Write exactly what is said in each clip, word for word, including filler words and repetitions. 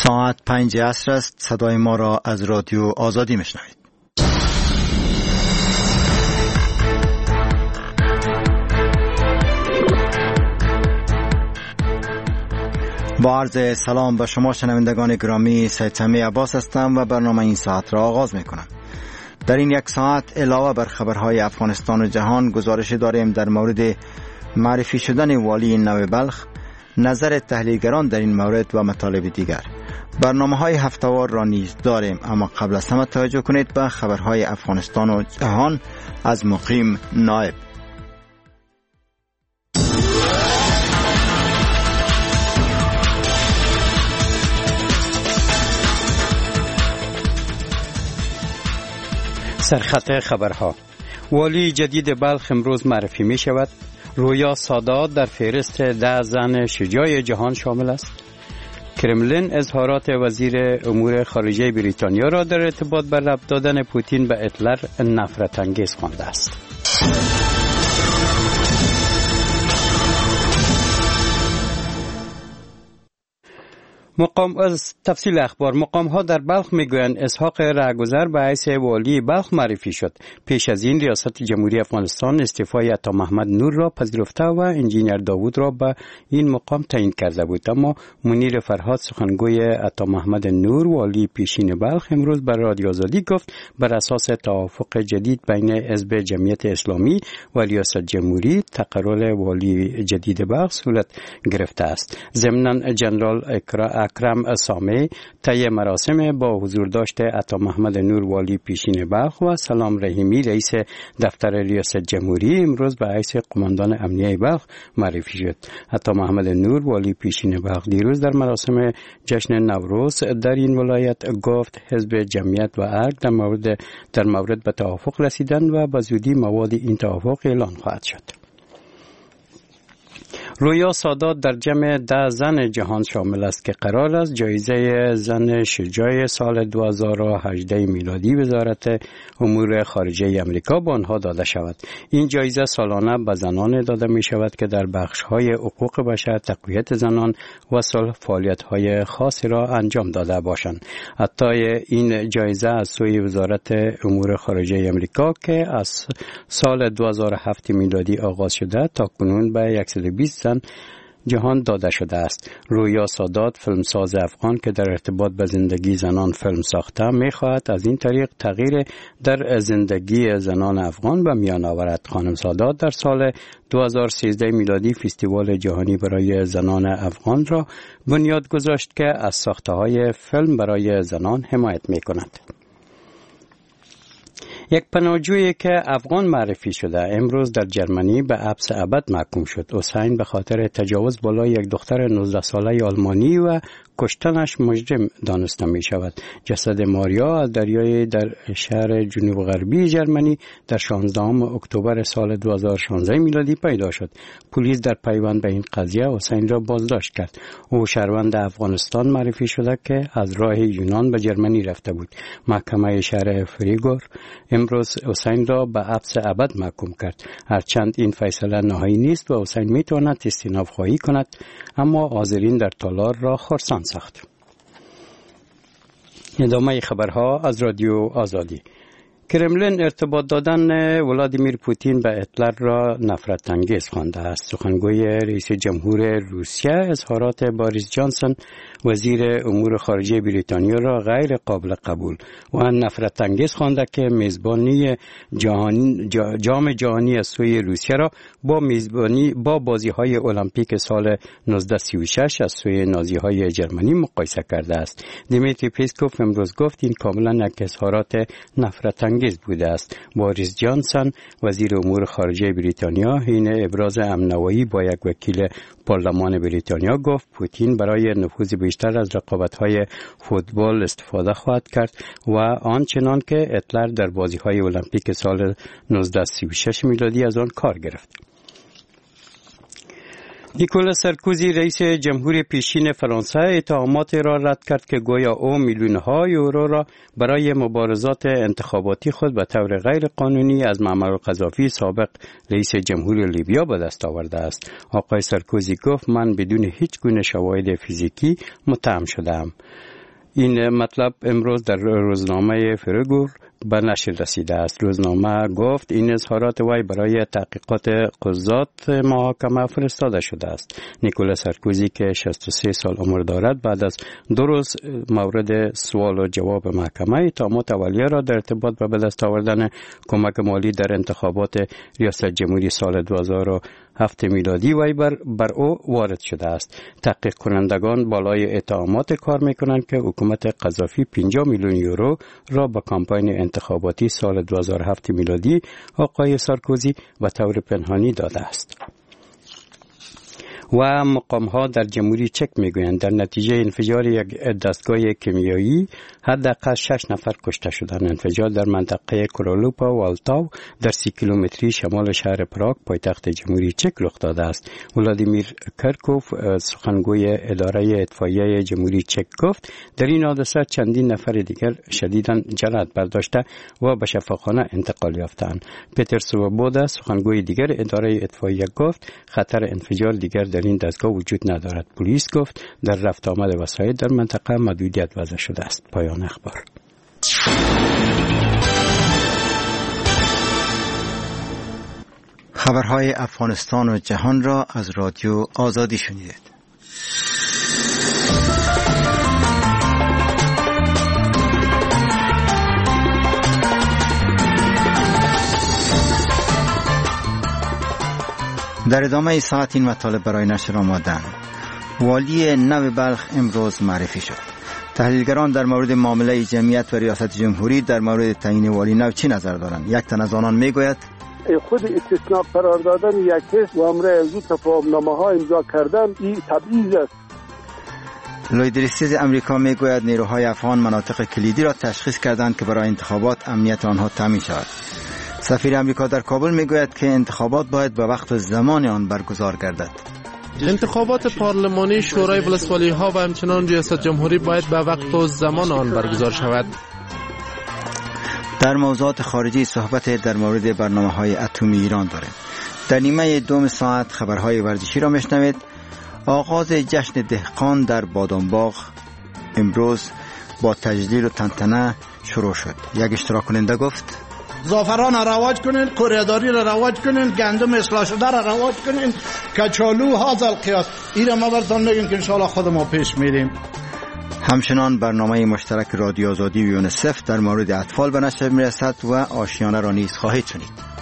ساعت پنج عصر است. صدای ما را از رادیو آزادی میشنوید. با عرض سلام به شما شنوندگان گرامی، سید سمی عباس هستم و برنامه این ساعت را آغاز میکنم. در این یک ساعت علاوه بر خبرهای افغانستان و جهان گزارش داریم در مورد معرفی شدن والی نو بلخ، نظر تحلیلگران در این مورد و مطالب دیگر. برنامه های هفته‌وار را نیز داریم، اما قبل از همه توجه کنید به خبرهای افغانستان و جهان از مقیم نایب. سرخط خبرها: والی جدید بلخ امروز معرفی می شود. رویا سادات در فهرست ده زن شجاع جهان شامل است. کرملین اظهارات وزیر امور خارجه بریتانیا را در ارتباط به ربط دادن پوتین به هیتلر نفرت انگیز خوانده است. مقام از تفصیل اخبار: مقام ها در بلخ میگویند اسحاق رهگذر به حیث والی بلخ معرفی شد. پیش از این ریاست جمهوری افغانستان استعفای عطا محمد نور را پذیرفته و انجینیر داوود را به این مقام تعیین کرده بود، اما منیر فرهاد سخنگوی عطا محمد نور والی پیشین بلخ امروز بر رادیو آزادی گفت بر اساس توافق جدید بین حزب جمعیت اسلامی و ریاست جمهوری تقرر والی جدید بلخ صورت گرفته است. ضمناً جنرال اکرا اکرم سامه طی مراسم با حضور داشته عطا محمد نور والی پیشین بلخ و سلام رحیمی رئیس دفتر ریاست جمهوری امروز به حیث قماندان امنیه بلخ معرفی شد. عطا محمد نور والی پیشین بلخ دیروز در مراسم جشن نوروز در این ولایت گفت حزب جمعیت و ارگ در مورد در مورد به توافق رسیدند و به زودی مواد این توافق اعلان خواهد شد. رویا سادات در جمع ده زن جهان شامل است که قرار است جایزه زن شجاع سال دو هزار و هجده میلادی وزارت امور خارجه امریکا به آنها داده شود. این جایزه سالانه به زنان داده می شود که در بخش‌های حقوق بشر، تقویت زنان و صلح فعالیت‌های خاصی را انجام داده باشند. حتی این جایزه از سوی وزارت امور خارجه امریکا که از سال دو هزار و هفت میلادی آغاز شده تا کنون به صد و بیست زن جهان داده شده است. رویا سادات فیلمساز افغان که در ارتباط به زندگی زنان فیلم ساخته می‌خواهد از این طریق تغییر در زندگی زنان افغان به میان آورد. خانم سادات در سال دو هزار و سیزده میلادی فستیوال جهانی برای زنان افغان را بنیاد گذاشت که از ساخته‌های فیلم برای زنان حمایت می‌کند. یک پناهجویی که افغان معرفی شده امروز در جرمنی به حبس ابد محکوم شد. حسین به خاطر تجاوز بالای یک دختر نوزده ساله آلمانی و کشتنش مجرم دانسته می شود. جسد ماریا از دریای در شهر جنوب غربی جرمنی در شانزدهم اکتبر سال دو هزار و شانزده میلادی پیدا شد. پلیس در پیوند به این قضیه حسین را بازداشت کرد. او شهروند افغانستان معرفی شده که از راه یونان به جرمنی رفته بود. محکمه شهر فریگور امروز حسین را به حبس ابد محکوم کرد. هرچند این فیصله نهایی نیست و حسین می تواند استئناف خواهی کند، اما حاضرین در تالار را خرسان ساخت. ادامه خبرها از رادیو آزادی. کرملین ارتباط دادن ولادیمیر پوتین به هیتلر را نفرت انگیز خوانده است. سخنگوی رئیس جمهور روسیه اظهارات باریس جانسون وزیر امور خارجه بریتانیا را غیر قابل قبول و نفرت انگیز خوانده که میزبانی جهانی جام جهانی از سوی روسیه را با میزبانی با بازی‌های المپیک سال نوزده سی و شش از سوی نازی‌های جرمنی مقایسه کرده است. دیمیتری پیسکوف امروز گفت این کاملا یک اظهارات نفرت انگیز بوده است. باریس جانسون وزیر امور خارجه بریتانیا حین ابراز همنوایی با یک وکیل پارلمان بریتانیا گفت پوتین برای نفوذ بیشتر از رقابت‌های فوتبال استفاده خواهد کرد و آنچنان که هیتلر در بازی‌های المپیک سال نوزده سی و شش میلادی از آن کار گرفت. نیکولاس سارکوزی رئیس جمهور پیشین فرانسه اتهامات را رد کرد که گویا او میلیون‌ها یورو را برای مبارزات انتخاباتی خود به طور غیر قانونی از معمر قذافی سابق رئیس جمهور لیبیا به دست آورده است. آقای سارکوزی گفت من بدون هیچ گونه شواهد فیزیکی متهم شدم. این مطلب امروز در روزنامه فرگور به نشر رسیده است. روزنامه گفت این اظهارات وی برای تحقیقات قضات محاکمه فرستاده شده است. نیکولاس سارکوزی که شصت و سه سال عمر دارد بعد از دو روز مورد سوال و جواب محکمه اتهامات اولیه را در ارتباط با به دست آوردن کمک مالی در انتخابات ریاست جمهوری سال دو هزار و هفت میلادی وی بر, بر او وارد شده است. تحقیق کنندگان بالای اتهامات کار میکنند که حکومت قذافی پنجاه میلیون یورو را به کمپاین انتخاباتی سال دو هزار و هفت میلادی آقای سارکوزی و طور پنهانی داده است. و مقام‌ها در جمهوری چک میگویند در نتیجه انفجار یک دستگاه کیمیایی حداقل شش نفر کشته شدند. انفجار در منطقه کرولوپا و والتاو در سی کیلومتری شمال شهر پراگ پایتخت جمهوری چک رخ داده است. ولادیمیر کرکوف سخنگوی اداره اطفائیه جمهوری چک گفت در این حادثه چندین نفر دیگر شدیداً جراحت برداشته و به شفاخانه انتقال یافتند. پتر سوبودا سخنگوی دیگر اداره اطفائیه گفت خطر انفجار دیگر در این دستگاه وجود ندارد. پلیس گفت در رفت آمد وسایل در منطقه محدودیت وضع شده است. پایان اخبار. خبرهای افغانستان و جهان را از رادیو آزادی شنیدید. در ادامه ساعت این مطالب برای نشر آمدن. والی نو بلخ امروز معرفی شد. تحلیلگران در مورد معامله جمعیت و ریاست جمهوری در مورد تعیین والی نو چی نظر دارند؟ یک تن از آنان میگوید خود استثناء قرار دادن یک کس و امر از تفاهمنامه ها امضا کردن این تبعیض است. لوید ریسیز امریکا میگوید نیروهای افغان مناطق کلیدی را تشخیص کردند که برای انتخابات امنیت آنها تامین شود. سفیر امریکا در کابل میگوید که انتخابات باید به وقت و زمان آن برگزار گردد. انتخابات پارلمانی، شورای ولسوالی ها و همچنان ریاست جمهوری باید به وقت و زمان آن برگزار شود. در موضوعات خارجی صحبت در مورد برنامه‌های اتمی ایران داریم. در نیمه دوم ساعت خبرهای ورزشی را میشنوید. آغاز جشن دهقان در بادامباغ امروز با تجلیل و تنتنه شروع شد. یک اشتراک کننده گفت زعفران را رواج کنین، کوریداری را رواج کنین، گندم اصلاح شده را رواج کنین، کچالو هذا القیاس. اینا ما براتون میگیم که انشالله خود ما پیش میریم. همچنان برنامه مشترک رادیو آزادی و یونیسف در مورد اطفال به نشر میرسد و آشیانه را نیز خواهید شنید.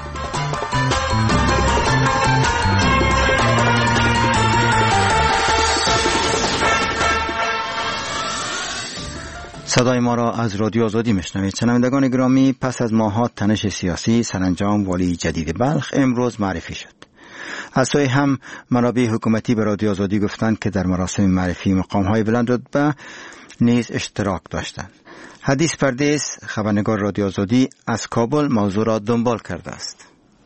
صدای ما را از رادیو آزادی میشنوید. شنوندگان گرامی، پس از ماهات تنش سیاسی سرانجام والی جدید بلخ امروز معرفی شد. از سوی هم منابع حکومتی به رادیو آزادی گفتند که در مراسم معرفی مقام‌های بلند رتبه نیز اشتراک داشتند. حدیث پردیس خبرنگار رادیو آزادی از کابل موضوع را دنبال کرده است.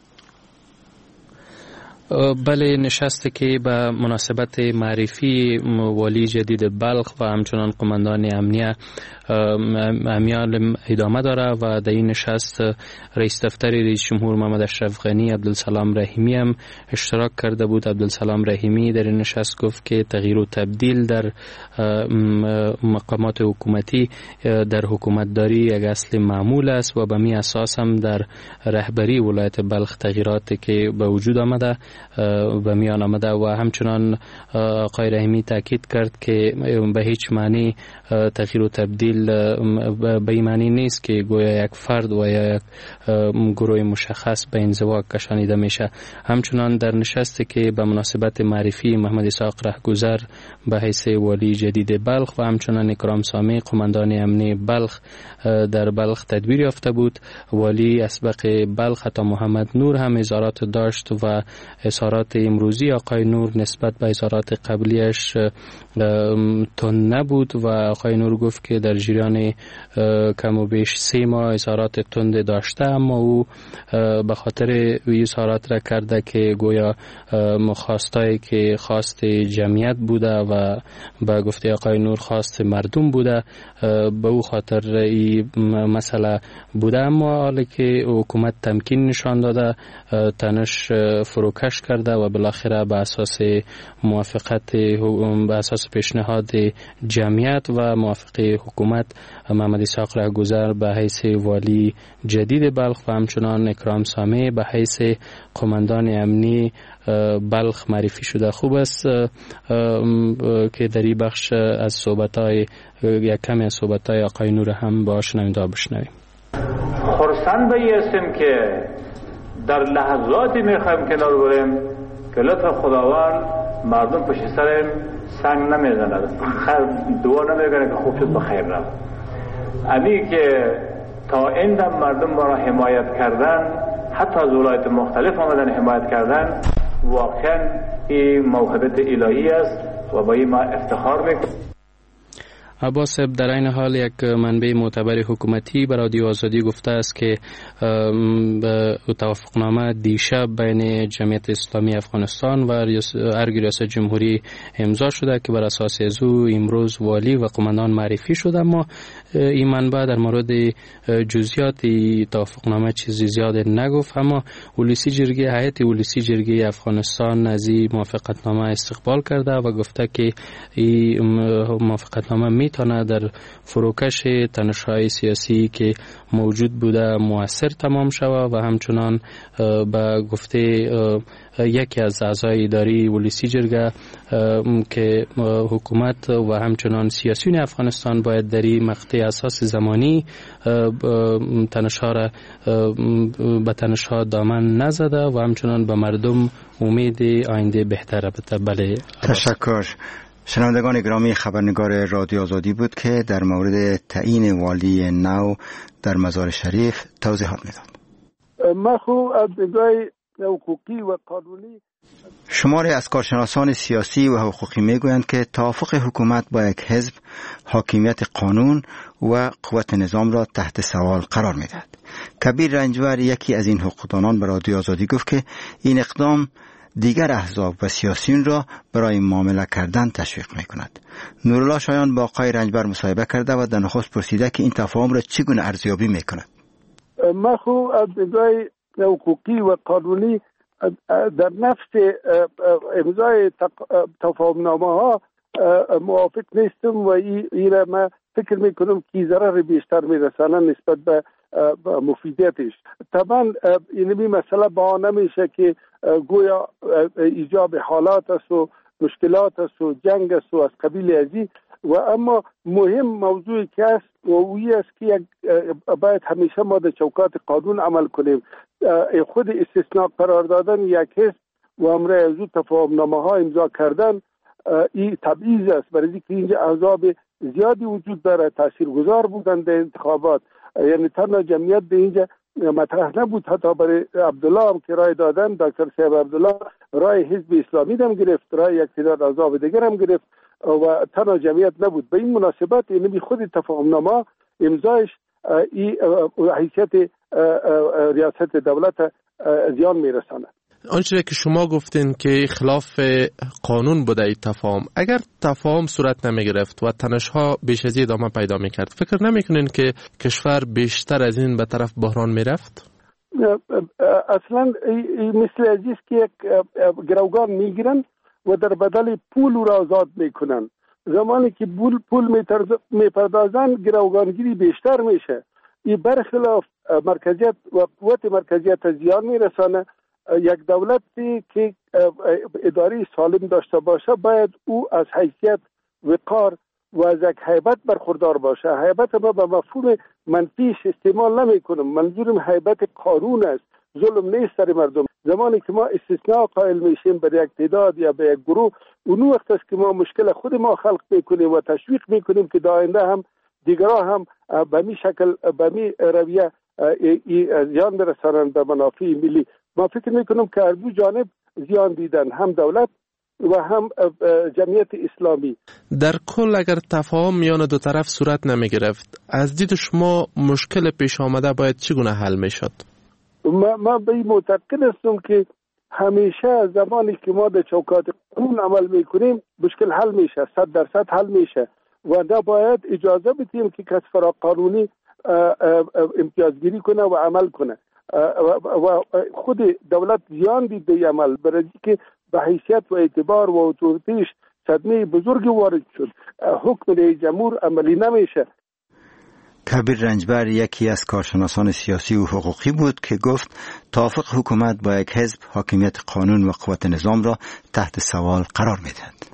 بله، نشستی که به مناسبت معرفی والی جدید بلخ و همچنان قماندان امنیه امیال ادامه داره و در این نشست رئیس دفتر رئیس جمهور محمد اشرف غنی عبدالسلام رحیمی هم اشتراک کرده بود. عبدالسلام رحیمی در این نشست گفت که تغییر و تبدیل در مقامات حکومتی در حکومتداری یک اصل معمول است و به می اساس هم در رهبری ولایت بلخ تغییراتی که به وجود آمده به میان آمده و همچنان آقای رحیمی تاکید کرد که به هیچ معنی تغییر و تبدیل به این معنی نیست که گویا یک فرد و یا یک گروه مشخص به انزوا کشانیده میشه. همچنان در نشستی که به مناسبت معرفی محمد اسحاق رهگذر به حیث والی جدید بلخ و همچنان اکرام سامی قماندان امنی بلخ در بلخ تدبیر یافته بود، والی اسبق بلخ عطا محمد نور هم اظهارات داشت و اظهارات امروزی آقای نور نسبت به اظهارات قبلیش تند نبود و آقای نور گفت که در جریان کم و بیش سه ماه اظهارات تند داشته، اما او به خاطر اظهارات را کرده که گویا خواستایی که خواست جمعیت بوده و به گفته آقای نور خواست مردم بوده، به او خاطر این مسئله بوده. اما حالی که حکومت تمکین نشان داده، تنش فروکش برداشت کرده و بالاخره به اساس موافقت به اساس پیشنهاد جمعیت و موافقه حکومت محمد اسحاق رهگذر به حیث والی جدید بلخ و همچنان اکرام سامه به حیث قماندان امنی بلخ معرفی شده. خوب است که در این بخش از صحبت‌های یک کمی از صحبت‌های آقای نور هم با شنونده بشنویم. خرسند به هستیم که در لحظاتی میخوایم کنار بریم که لطف خداوند مردم پشت سریم سنگ نمیزند، خیر دعا نمیکنه که خوب شد بخیر رفت. امی که تا این دم مردم ما را حمایت کردن، حتی از ولایت مختلف آمدن حمایت کردن، واقعا این موهبت الهی است و با این ما افتخار میکنم. عباس در این حال یک منبع معتبر حکومتی به رادیو آزادی گفته است که توافقنامه دیشب بین جمعیت اسلامی افغانستان و ارگ ریاست جمهوری امضا شده که بر اساس از او امروز والی و قماندان معرفی شده، اما این منبع در مورد جزئیات توافقنامه چیزی زیاد نگفت. اما ولسی جرگه هیئت ولسی جرگه افغانستان از این موافقتنامه استقبال کرده و گفته که این موافقتنامه میتونه در فروکش تنش‌های سیاسی که موجود بوده مؤثر تمام شود و همچنان به گفته یکی از اعضای اداری ولسی جرگه که حکومت و همچنان سیاسیون افغانستان باید در این مقطع اساس زمانی تنش‌ها را به تنش‌ها دامن نزده و همچنان به مردم امید آینده بهتر بده. بله، تشکر. شنوندگان گرامی، خبرنگار رادیو آزادی بود که در مورد تعیین والی نو در مزار شریف توضیحات میداد. ما خو از نگاه حقوقی و قانونی شماری از کارشناسان سیاسی و حقوقی میگویند که توافق حکومت با یک حزب حاکمیت قانون و قوت نظام را تحت سوال قرار میدهد. کبیر رنجور، یکی از این حقوقدانان، به رادیو آزادی گفت که این اقدام دیگر احزاب و سیاسیون را برای معامله کردن تشویق می کند. نورالله شایان با آقای رنجبر مصاحبه کرده و در نخست پرسیده که این تفاهم را چگونه ارزیابی می کند. ما خو از نگاه حقوقی و قانونی در نفس امضای تفاهمنامه ها موافق نیستم و این را ما فکر می کنم که ضرر بیشتر می رسانه نسبت به مفیدیتش. طبعا اینمی مسئله با نمیشه که گویا ایجاب حالات است و مشکلات است و جنگ است و از قبیل ازی و اما مهم موضوعی که است و اوی است که باید همیشه ما در چوکات قانون عمل کنیم. خود استثناء قرار دادن یک حزب و امر از او تفاهمنامه ها امضا کردن این تبعیض است، برای اینکه اینجا احزاب زیادی وجود داره تاثیرگذار بودن در انتخابات، یعنی تنها جمعیت به اینجا مطرح نبود. حتی برای عبدالله هم که رای دادن، دکتر صاحب عبدالله رای حزب اسلامی هم گرفت، رای یک تعداد احزاب دیگر هم گرفت و تنها جمعیت نبود. به این مناسبت اینمی خود تفاهمنامه امضایش این حیثیت ریاست دولت زیان میرساند. آنچه که شما گفتین که خلاف قانون بوده ای تفاهم، اگر تفاهم صورت نمی گرفت و تنش‌ها بیش از این ادامه پیدا می کرد، فکر نمی کنین که کشور بیشتر از این به طرف بحران می رفت؟ اصلا مثل عزیز که یک گروگان می گیرن و در بدل پول را آزاد می کنن. زمانی که پول پول می پردازن گروگانگیری بیشتر میشه. این برخلاف مرکزیت و قوت مرکزیت زیان می رسانه. یک دولتی که اداری سالم داشته باشه باید او از حیثیت وقار و از یک هیبت برخوردار باشه. هیبت ما به مفهوم منفیش استعمال نمی کنم، منظورم هیبت قانون است، ظلم نیست سر مردم. زمانی که ما استثناء قائل میشیم بر یک تعداد یا به یک گروه، اون وقت است که ما مشکل خود ما خلق میکنیم و تشویق میکنیم که در آینده هم دیگران هم به می شکل به می رویه زیان برسانند به منافع ملی. ما فکر میکنم که از دو جانب زیان دیدن، هم دولت و هم جمعیت اسلامی. در کل اگر تفاهم میان دو طرف صورت نمی گرفت، از دید شما مشکل پیش آمده باید چگونه حل میشد؟ ما, ما به این معتقد هستم که همیشه زمانی که ما در چوکات قانون عمل میکنیم مشکل حل میشه، صد درصد حل میشه و نباید اجازه بدیم که کس فرا قانونی امتیازگیری کنه و عمل کنه. و خود دولت زیان دید به عمل، برای که به حیثیت و اعتبار و اتوریتیش صدمه بزرگی وارد شد. حکم رئیس جمهور عملی نمیشه. کبیر رنجبر یکی از کارشناسان سیاسی و حقوقی بود که گفت توافق حکومت با یک حزب حاکمیت قانون و قوت نظام را تحت سوال قرار می‌دهد.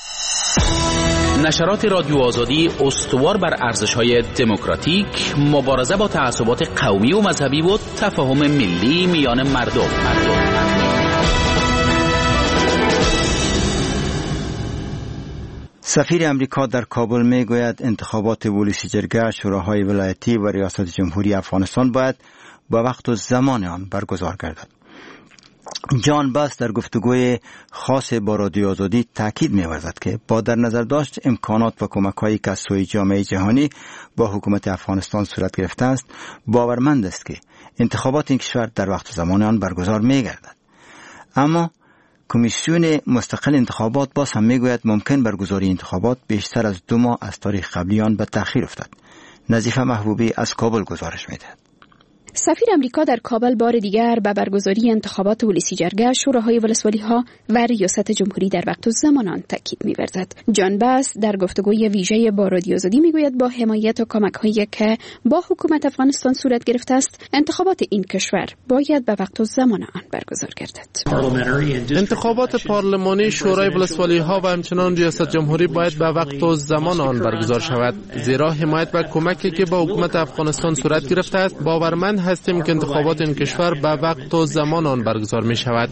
نشرات رادیو آزادی استوار بر ارزش‌های دموکراتیک، مبارزه با تعصبات قومی و مذهبی و تفاهم ملی میان مردم. مردم. سفیر امریکا در کابل می گوید انتخابات ولسی جرگه، شوراهای ولایتی و ریاست جمهوری افغانستان باید با وقت و زمان آن برگزار گردد. جان باس در گفتگوی خاص با رادیو آزادی تاکید می‌ورزد که با در نظر داشت امکانات و کمک‌هایی که از سوی جامعه جهانی با حکومت افغانستان صورت گرفته است، باورمند است که انتخابات این کشور در وقت و زمان آن برگزار می‌گردد. اما کمیسیون مستقل انتخابات باز هم میگوید ممکن برگزاری انتخابات بیشتر از دو ماه از تاریخ قبلی آن به تأخیر افتد. نظیفه محبوبی از کابل گزارش میدهد. سفیر امریکا در کابل بار دیگر به برگزاری انتخابات ولسی جرگه، شوراهای ولسوالی‌ها و ریاست جمهوری در وقت و زمان آن تاکید می‌ورزد. جان باس در گفتگوی ویژه با رادیو آزادی میگوید با حمایت و کمک‌هایی که با حکومت افغانستان صورت گرفته است، انتخابات این کشور باید به وقت و زمان آن برگزار گردد. انتخابات پارلمانی، شورای ولسوالی‌ها و همچنان ریاست جمهوری باید به وقت و زمان آن برگزار شود، زیرا حمایت و کمکی که با حکومت افغانستان صورت گرفته است باورمند هستیم که انتخابات این کشور به وقت و زمان آن برگزار می شود.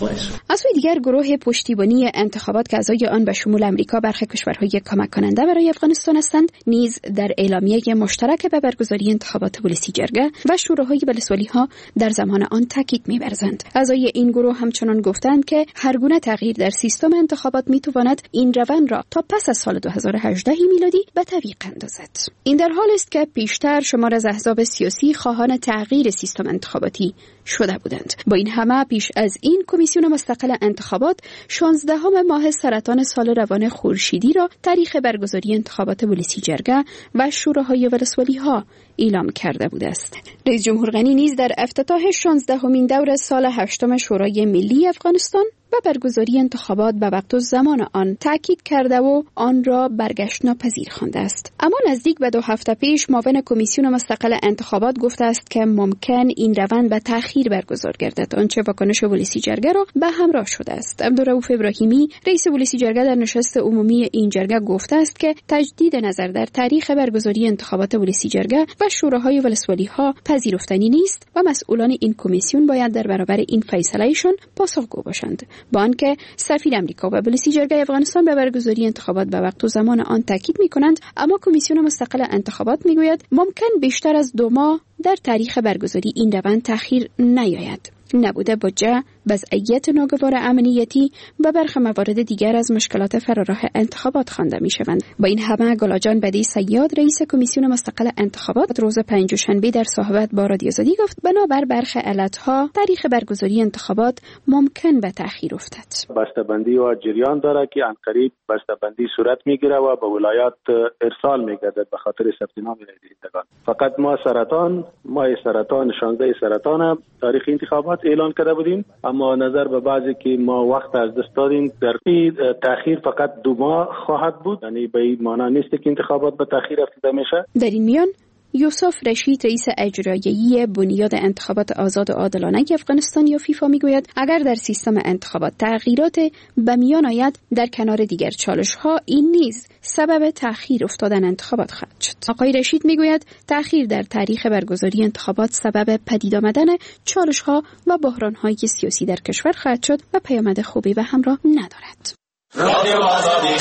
از سوی دیگر گروه پشتیبانی انتخابات که اعضای آن به شمول امریکا برخی کشورهای کمک کننده برای افغانستان هستند، نیز در اعلامیه مشترک به برگزاری انتخابات ولسی جرگه و شوراهای ولسوالی‌ها در زمان آن تاکید می‌ورزند. اعضای این گروه همچنان گفتند که هر گونه تغییر در سیستم انتخابات می‌تواند این روند را تا پس از سال دو هزار و هجده میلادی به تعویق اندازد. این در حالی است که پیشتر شمار از احزاب سیاسی خواهان تغییر سیستم انتخاباتی شده بودند. با این همه پیش از این کمیسیون مستقل انتخابات شانزدهم ماه سرطان سال روان خورشیدی را تاریخ برگزاری انتخابات ولسی جرگه و شوراهای ولسوالی‌ها اعلام کرده بود است. رئیس جمهور غنی نیز در افتتاح شانزدهمین دور سال هشتم شورای ملی افغانستان و برگزاری انتخابات به وقت و زمان آن تاکید کرده و آن را برگشت ناپذیر خوانده است. اما نزدیک به دو هفته پیش معاون کمیسیون مستقل انتخابات گفته است که ممکن این روند به تأخیر برگزار گردد، آنچه واکنش ولسی جرگه را به همراه شده است. عبدالرؤوف ابراهیمی رئیس ولسی جرگه در نشست عمومی این جرگه گفته است که تجدید نظر در تاریخ برگزاری انتخابات ولسی جرگه و شوراهای ولسوالی‌ها پذیرفتنی نیست و مسئولان این کمیسیون باید در برابر این فیصله‌شان پاسخگو باشند. با آنکه سفیر امریکا و ولسی جرگه افغانستان به برگزاری انتخابات به وقت و زمان آن تاکید می‌کنند، اما کمیسیون مستقل انتخابات می‌گوید ممکن بیشتر از دو ماه در تاریخ برگزاری این روند تأخیر نیاید. نبوده بودجه، وضعیت ناگوار امنیتی و برخی موارد دیگر از مشکلات فراراه انتخابات خوانده می‌شوند. با این همه گلاجان بدی صیاد رئیس کمیسیون مستقل انتخابات روز پنجشنبه در صحبت با رادیو آزادی گفت بنابر برخی علتها تاریخ برگزاری انتخابات ممکن به تأخیر افتد. بسته‌بندی و جریان داره که عنقریب بسته‌بندی صورت میگیره و به ولایات ارسال میگردد به خاطر ثبت نام رایدهندگان. فقط ما سرطان ما سرطان شانزده سرطان تاریخ انتخابات اعلان کرده بودیم، اما نظر به بعضی که ما وقت از دست دادیم در این تأخیر فقط دو ماه خواهد بود، یعنی به این معنی نیست که انتخابات به تأخیر افتاده میشه. در این میان یوسف رشید رئیس اجرایی بنیاد انتخابات آزاد و عادلانه افغانستان یا فیفا میگوید اگر در سیستم انتخابات تغییرات به میان آید، در کنار دیگر چالش‌ها این نیز سبب تأخیر افتادن انتخابات خواهد شد. آقای رشید میگوید تأخیر در تاریخ برگزاری انتخابات سبب پدید آمدن چالش‌ها و بحران‌های سیاسی در کشور خواهد شد و پیامد خوبی به همراه ندارد. رادیو آزادی.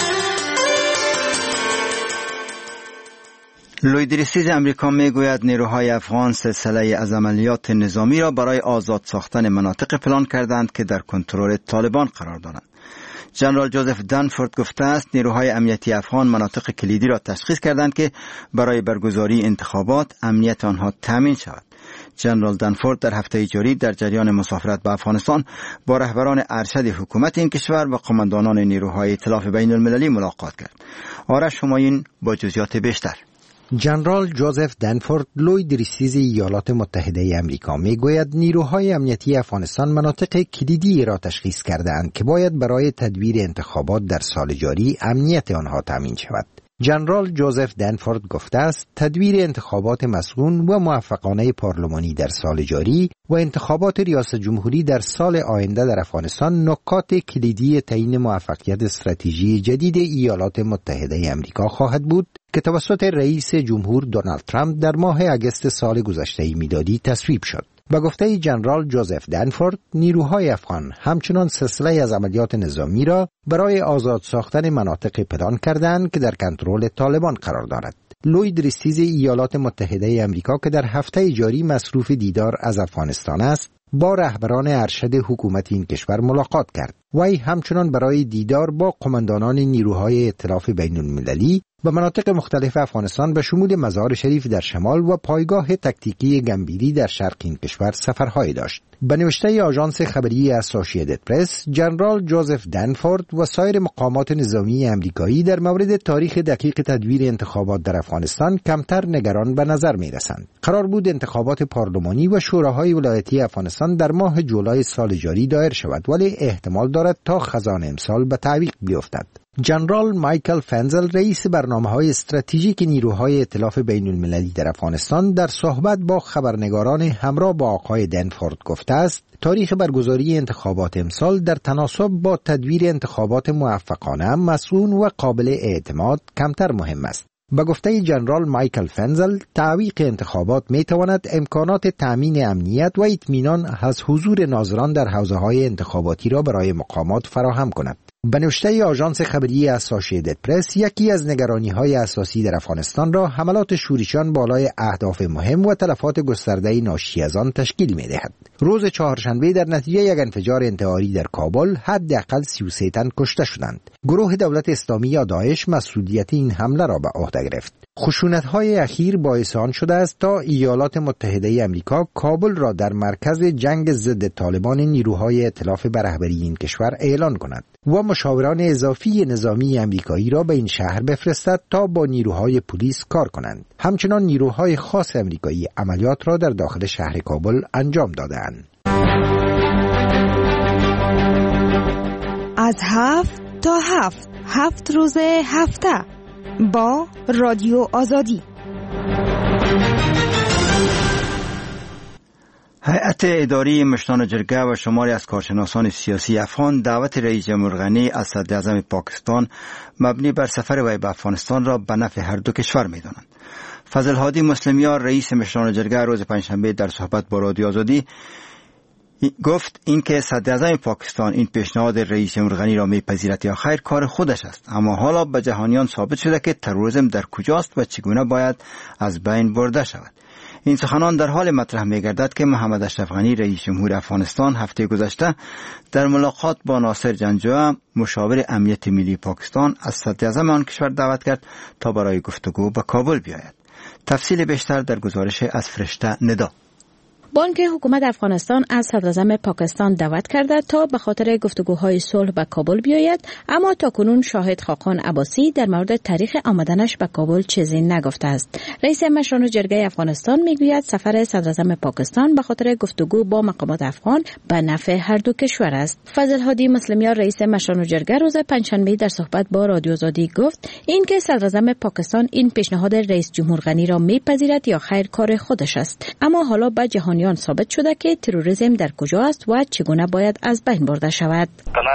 لوید ریسیز امریکا میگوید نیروهای افغان سلسله از عملیات نظامی را برای آزاد ساختن مناطق پلان کردند که در کنترل طالبان قرار دارند. جنرال جوزف دنفورد گفته است نیروهای امنیتی افغان مناطق کلیدی را تشخیص کردند که برای برگزاری انتخابات امنیت آنها تامین شود. جنرال دنفورد در هفته جاری در جریان مسافرت به افغانستان با رهبران ارشد حکومت این کشور و قماندانان نیروهای ائتلاف بین المللی ملاقات کرد. آرش همایون با جزئیات بیشتر. جنرال جوزف دنفورد لوید ریسیز ایالات متحده امریکا میگوید نیروهای امنیتی افغانستان مناطق کلیدی را تشخیص کرده‌اند که باید برای تدویر انتخابات در سال جاری امنیت آنها تامین شود. جنرال جوزف دنفورد گفته است تدویر انتخابات مسئول و موفقانه پارلمانی در سال جاری و انتخابات ریاست جمهوری در سال آینده در افغانستان نکات کلیدی تعیین موفقیت استراتژی جدید ایالات متحده امریکا خواهد بود که توسط رئیس جمهور دونالد ترامپ در ماه اگست سال گذشته میلادی تصویب شد. با گفته جنرال جوزف دنفورد، نیروهای افغان همچنان سلسله از عملیات نظامی را برای آزاد ساختن مناطق پلان کردند که در کنترل طالبان قرار دارد. لوید ریستیز ایالات متحده امریکا که در هفته جاری مصروف دیدار از افغانستان است، با رهبران ارشد حکومت این کشور ملاقات کرد. وی همچنان برای دیدار با قماندانان نیروهای ائتلاف بین المللی و مناطق مختلف افغانستان به شمول مزار شریف در شمال و پایگاه تکتیکی گمبیری در شرق این کشور سفرهای داشت. به نوشته آژانس خبری اسوسییتد پرس، جنرال جوزف دنفورد و سایر مقامات نظامی امریکایی در مورد تاریخ دقیق تدویر انتخابات در افغانستان کمتر نگران به نظر می رسند. قرار بود انتخابات پارلمانی و شوراهای ولایتی افغانستان در ماه جولای سال جاری دایر شود، ولی احتمال دارد تا خزان امسال به تعویق بیفتد. جنرال مایکل فنزل رئیس برنامه‌های استراتژیک نیروهای ائتلاف بین المللی در افغانستان در صحبت با خبرنگاران همراه با آقای دنفورد گفته است تاریخ برگزاری انتخابات امسال در تناسب با تدویر انتخابات موفقانه، مسئول و قابل اعتماد کمتر مهم است. با گفته جنرال مایکل فنزل، تعویق انتخابات می تواند امکانات تأمین امنیت و اطمینان از حضور ناظران در حوزه‌های انتخاباتی را برای مقامات فراهم کند. به نوشته آژانس خبری اسوسییتد پرس، یکی از نگرانی‌های اساسی در افغانستان را حملات شورشیان بالای اهداف مهم و تلفات گسترده ناشی از آن تشکیل می‌دهد. روز چهارشنبه در نتیجه یک انفجار انتحاری در کابل حداقل سی و سه تن کشته شدند. گروه دولت اسلامی یا داعش مسئولیت این حمله را به عهده گرفت. خشونت‌های اخیر باعث آن شده است تا ایالات متحده امریکا کابل را در مرکز جنگ ضد طالبان نیروهای ائتلاف به رهبری این کشور اعلان کند و مشاوران اضافی نظامی امریکایی را به این شهر بفرستد تا با نیروهای پلیس کار کنند. همچنان نیروهای خاص امریکایی عملیات را در داخل شهر کابل انجام دادند. از هفت تا هفت هفت روز هفته با رادیو آزادی. هیئت اداری مشتان جرگه و شماری از کارشناسان سیاسی افغان دعوت رئیس جمهور غنی از صدر اعظم پاکستان مبنی بر سفر وی به افغانستان را به نفع هر دو کشور می‌دانند. فضل هادی مسلمیار رئیس مشتان جرگه روز پنجشنبه در صحبت با رادیو آزادی گفت اینکه صدر اعظم پاکستان این پیشنهاد رئیس جمهور غنی را میپذیرد یا خیر کار خودش است، اما حالا به جهانیان ثابت شده که تروریسم در کجاست و چگونه باید از بین برده شود. این سخنان در حال مطرح می‌گردد که محمد اشرف غنی رئیس جمهور افغانستان هفته گذشته در ملاقات با ناصر جنگجوی مشاور امنیت ملی پاکستان از صدر اعظم آن کشور دعوت کرد تا برای گفتگو به کابل بیاید. تفصیل بیشتر در گزارش از فرشته ندا. بانک حکومت افغانستان از صدر اعظم پاکستان دعوت کرده تا به خاطر گفتگوهای صلح به کابل بیاید، اما تاکنون شاهد خاقان عباسی در مورد تاریخ آمدنش به کابل چیزی نگفته است. رئیس مشران جرگه افغانستان میگوید سفر صدر اعظم پاکستان به خاطر گفتگو با مقامات افغان به نفع هر دو کشور است. فضل هادی مسلمیار رئیس مشران جرگه روز پنجشنبه در صحبت با رادیو آزادی گفت اینکه صدر اعظم پاکستان این پیشنهاد رئیس جمهور غنی را میپذیرد یا خیر کار خودش است، اما حالا به جهانیان ثابت شده که تروریسم در کجا است و چگونه باید از بین برده شود.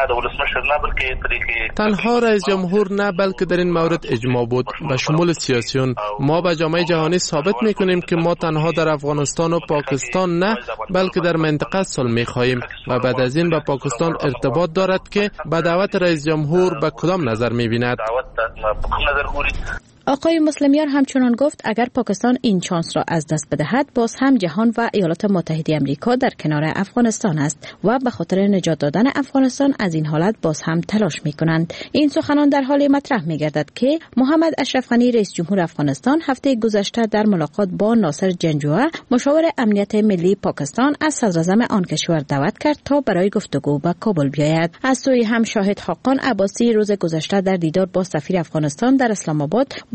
تنها رئیس جمهور نه بلکه در این مورد اجماع بود به شمول سیاسیون. ما به جامعه جهانی ثابت میکنیم که ما تنها در افغانستان و پاکستان نه بلکه در منطقه صلح میخواهیم و بعد از این به پاکستان ارتباط دارد که به دعوت رئیس جمهور به کدام نظر میبیند. آقای مسلمیار همچنان گفت اگر پاکستان این چانس را از دست بدهد باز هم جهان و ایالات متحده آمریکا در کنار افغانستان است و به خاطر نجات دادن افغانستان از این حالت باز هم تلاش می کنند. این سخنان در حال مطرح می گردد که محمد اشرف غنی رئیس جمهور افغانستان هفته گذشته در ملاقات با ناصر جنگجوی مشاور امنیت ملی پاکستان از صدر اعظم آن کشور دعوت کرد تا برای گفتگو به کابل بیاید. از سوی هم شاهد خاقان عباسی روز گذشته در دیدار با سفیر افغانستان در اسلام آباد با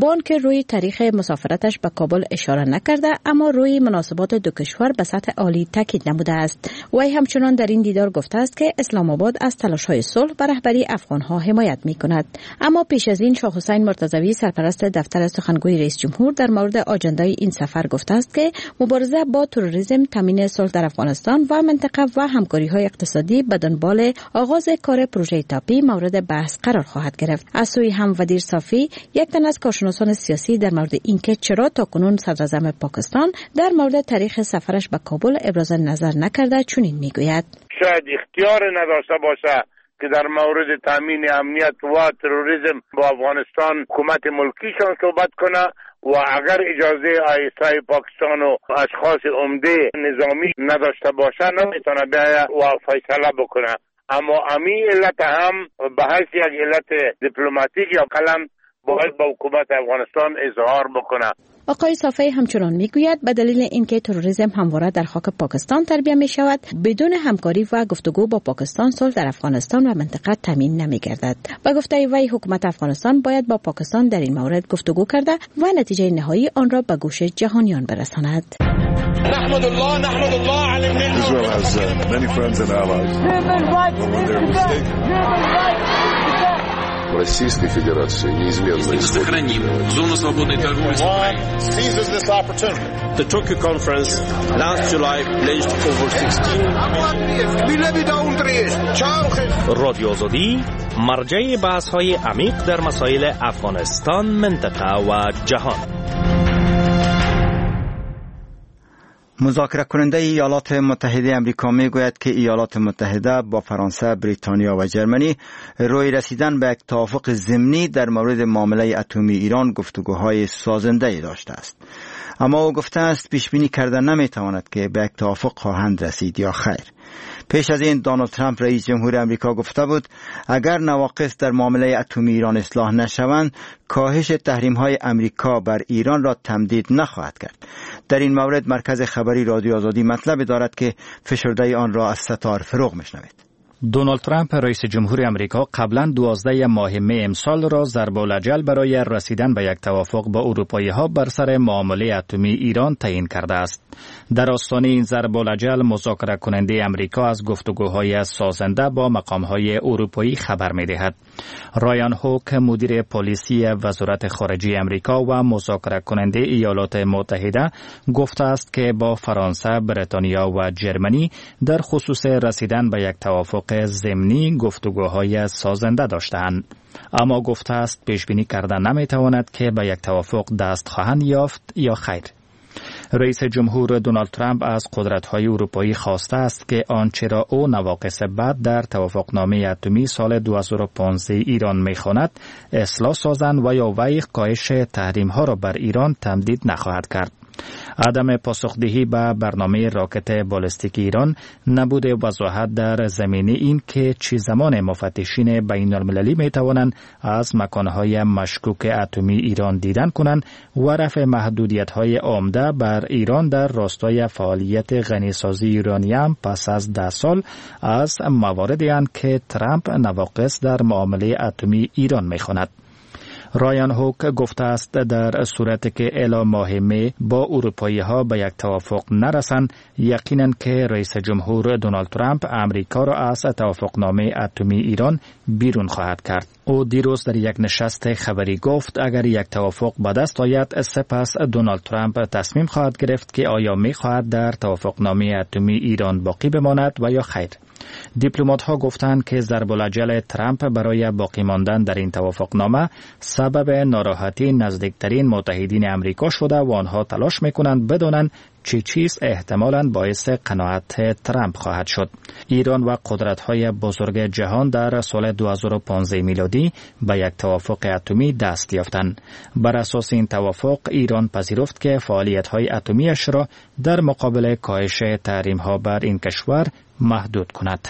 با آنکه روی تاریخ مسافرتش به کابل اشاره نکرده، اما روی مناسبات دو کشور به سطح عالی تاکید نموده است. وی همچنان در این دیدار گفته است که اسلام آباد از تلاش‌های صلح به رهبری افغان‌ها حمایت می‌کند. اما پیش از این شاه حسین مرتضوی سرپرست دفتر سخنگوی رئیس جمهور در مورد آجندای این سفر گفته است که مبارزه با تروریسم، تامین صلح در افغانستان و منطقه و همکاری‌های اقتصادی به دنبال آغاز کار پروژه تاپی مورد بحث قرار خواهد گرفت. از سوی هم ودیر صافی، یک تن از کارشناسان سیاسی، در مورد اینکه چرا تاکنون صدراعظم پاکستان در مورد تاریخ سفرش به کابل ابراز نظر نکرده چنین میگوید: شاید اختیار نداشته باشه که در مورد تامین امنیت و تروریسم با افغانستان حکومت ملکیشان صحبت کنه و اگر اجازه آیسای پاکستان و اشخاص عمده نظامی نداشته باشه نمیتونه بیاید و فیصله بکنه. اما امی علت هم به حیث یک علت دیپلماتیک یا قلم باید با حکومت افغانستان اظهار بکنه. آقای صافی همچنان میگوید به دلیل اینکه تروریسم همواره در خاک پاکستان تربیت می شود، بدون همکاری و گفتگو با پاکستان صلح در افغانستان و منطقه تامین نمی گردد. با گفته وی حکومت افغانستان باید با پاکستان در این مورد گفتگو کرده و نتیجه نهایی آن را به گوش جهانیان برساند. نحمد الله نحمد الله على Israel has uh, many friends and allies. When they're mistaken. Российской Федерации неизменно Сохраним зону свободной торговли. seizes this opportunity. The Tokyo conference last July pledged over sixteen رادیو آزادی مرجع بحث‌های عمیق در مسائل افغانستان، منطقه و جهان. مذاکره کننده ایالات متحده آمریکا می گوید که ایالات متحده با فرانسه، بریتانیا و جرمنی روی رسیدن به یک توافق ضمنی در مورد معامله اتمی ایران گفتگوهای سازنده داشته است. اما او گفته است پیش بینی کردن نمی تواند که به یک توافق خواهند رسید یا خیر. پیش از این دونالد ترامپ رئیس جمهور آمریکا گفته بود اگر نواقص در معامله اتمی ایران اصلاح نشوند، کاهش تحریم‌های آمریکا بر ایران را تمدید نخواهد کرد. در این مورد مرکز خبری رادیو آزادی مطلب دارد که فشرده آن را از ستار فروغ میشنوید. دونالد ترامپ رئیس جمهور آمریکا قبلا دوازده ماه می امسال را ضرب الاجل برای رسیدن به یک توافق با اروپایی‌ها بر سر معامله اتمی ایران تعیین کرده است. در آستانه این ضرب الاجل مذاکره کننده آمریکا از گفتگوهای سازنده با مقام‌های اروپایی خبر می‌دهد. رایان هوک مدیر پلیسی وزارت خارجه آمریکا و مذاکره کننده ایالات متحده گفته است که با فرانسه، بریتانیا و جرمنی در خصوص رسیدن به یک توافق ضمنی گفتگوهای سازنده داشتند. اما گفته است پیش بینی کردن نمیتواند که به یک توافق دست خواهند یافت یا خیر. رئیس جمهور دونالد ترامپ از قدرت‌های اروپایی خواسته است که آنچه را او نواقص بعد در توافقنامه اتمی سال دو هزار و پانزده ایران می‌خواند اصلاح سازند و یا وی کاهش تحریم‌ها را بر ایران تمدید نخواهد کرد. عدم پاسخدهی به برنامه راکت بالستیک ایران، نبود وضاحت در زمینه این که چه زمان مفتشین بین المللی می توانند از مکانهای مشکوک اتمی ایران دیدن کنند و رفع محدودیت‌های عمده بر ایران در راستای فعالیت غنیسازی یورانیم پس از ده سال از مواردی اند که ترامپ نواقص در معامله اتمی ایران می خواند. رایان هوک گفته است در صورتی که الی ماه می با اروپایی ها به یک توافق نرسند، یقینا که رئیس جمهور دونالد ترامپ امریکا را از توافقنامه اتمی ایران بیرون خواهد کرد. او دیروز در یک نشست خبری گفت اگر یک توافق به دست آید، سپس دونالد ترامپ تصمیم خواهد گرفت که آیا می خواهد در توافقنامه اتمی ایران باقی بماند و یا خیر. دیپلمات ها گفتند که ضرب الاجل ترامپ برای باقی ماندن در این توافقنامه سبب ناراحتی نزدیکترین متحدین امریکا شده و آنها تلاش میکنند بدانند چه چیز احتمالاً باعث قناعت ترامپ خواهد شد. ایران و قدرت‌های بزرگ جهان در سال دو هزار و پانزده میلادی به یک توافق اتمی دست یافتند. بر اساس این توافق ایران پذیرفت که فعالیت‌های اتمیش را در مقابل کاهش تحریم‌ها بر این کشور محدود کند.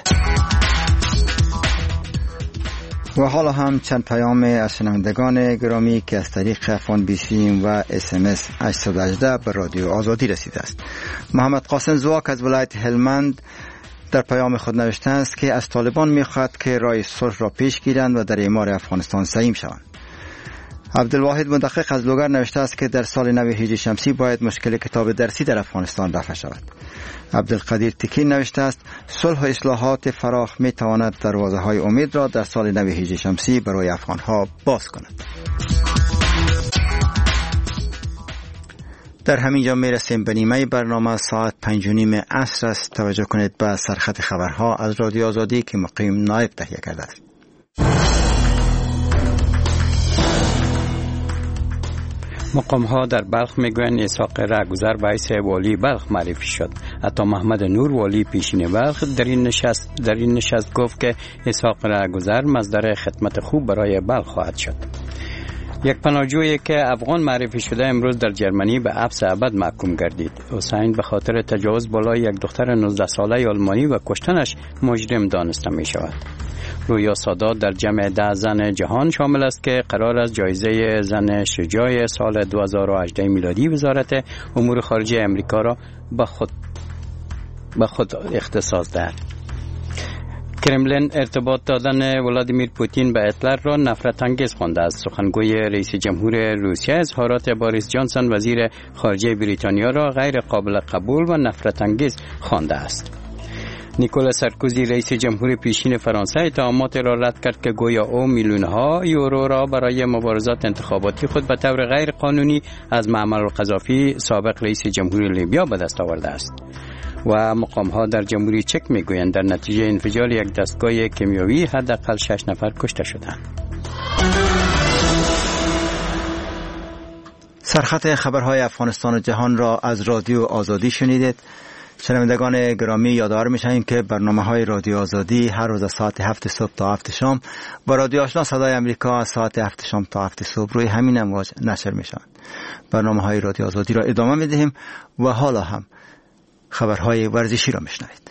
و حالا هم چند پیام از شنوندگان گرامی که از طریق فون بی سی و اس ام اس هشتصد و هجده به رادیو آزادی رسیده است. محمد قاسم زواک از ولایت هلمند در پیام خود نوشته است که از طالبان می‌خواهد که راه صلح را پیش گیرند و در اعمار افغانستان سهیم شوند. عبدالواحد مدقق از لوگر نوشته است که در سال نو هجری شمسی باید مشکل کتاب درسی در افغانستان رفع شود. عبدالقدیر تکین نوشته است صلح و اصلاحات فراخ می تواند دروازه های امید را در سال نو هجری شمسی برای افغان ها باز کند. در همین جا می رسیم به نیمه برنامه. ساعت پنج و نیم عصر است. توجه کنید به سرخط خبرها از رادیو آزادی که مقیم نایب تهیه کرده است. مقام ها در بلخ میگویند اسحاق رهگذر باعث والی بلخ معرفی شد. عطا محمد نور والی پیشین بلخ در این نشست در این نشست گفت که اسحاق رهگذر مصدر خدمت خوب برای بلخ خواهد شد. یک پناهجویی که افغان معرفی شده امروز در جرمنی به حبس ابد محکوم گردید. حسین به خاطر تجاوز بالای یک دختر نوزده ساله آلمانی و کشتنش مجرم دانسته می شود. رویا سادات در جمع ده زن جهان شامل است که قرار است جایزه زن شجاع سال دو هزار و هجده میلادی وزارت امور خارجه امریکا را به خود به خود اختصاص دهد. کرملین ارتباط دادن ولادیمیر پوتین به هیتلر را نفرت انگیز خوانده است. سخنگوی رئیس جمهور روسیه اظهارات باریس جانسون وزیر خارجه بریتانیا را غیر قابل قبول و نفرت انگیز خوانده است. نیکولا سارکوزی رئیس جمهور پیشین فرانسه اتهامات را رد کرد که گویا او میلیون‌ها یورو را برای مبارزات انتخاباتی خود به طور غیر قانونی از معمر القذافی سابق رئیس جمهور لیبیا به دست آورده است. و مقام‌ها در جمهوری چک میگویند در نتیجه انفجار یک دستگاه کیمیایی حداقل شش نفر کشته شدند. سرخط خبرهای افغانستان و جهان را از رادیو آزادی شنیدید. شنوندگان گرامی یادآور می‌شویم که برنامه‌های رادیو آزادی هر روز از ساعت هفت صبح تا هفت شام و رادیو آشنا صدای آمریکا از ساعت هفت شام تا هفت صبح روی همین امواج نشر می‌شوند. برنامه‌های رادیو آزادی را ادامه می‌دهیم و حالا هم خبرهای ورزشی را می‌شنوید.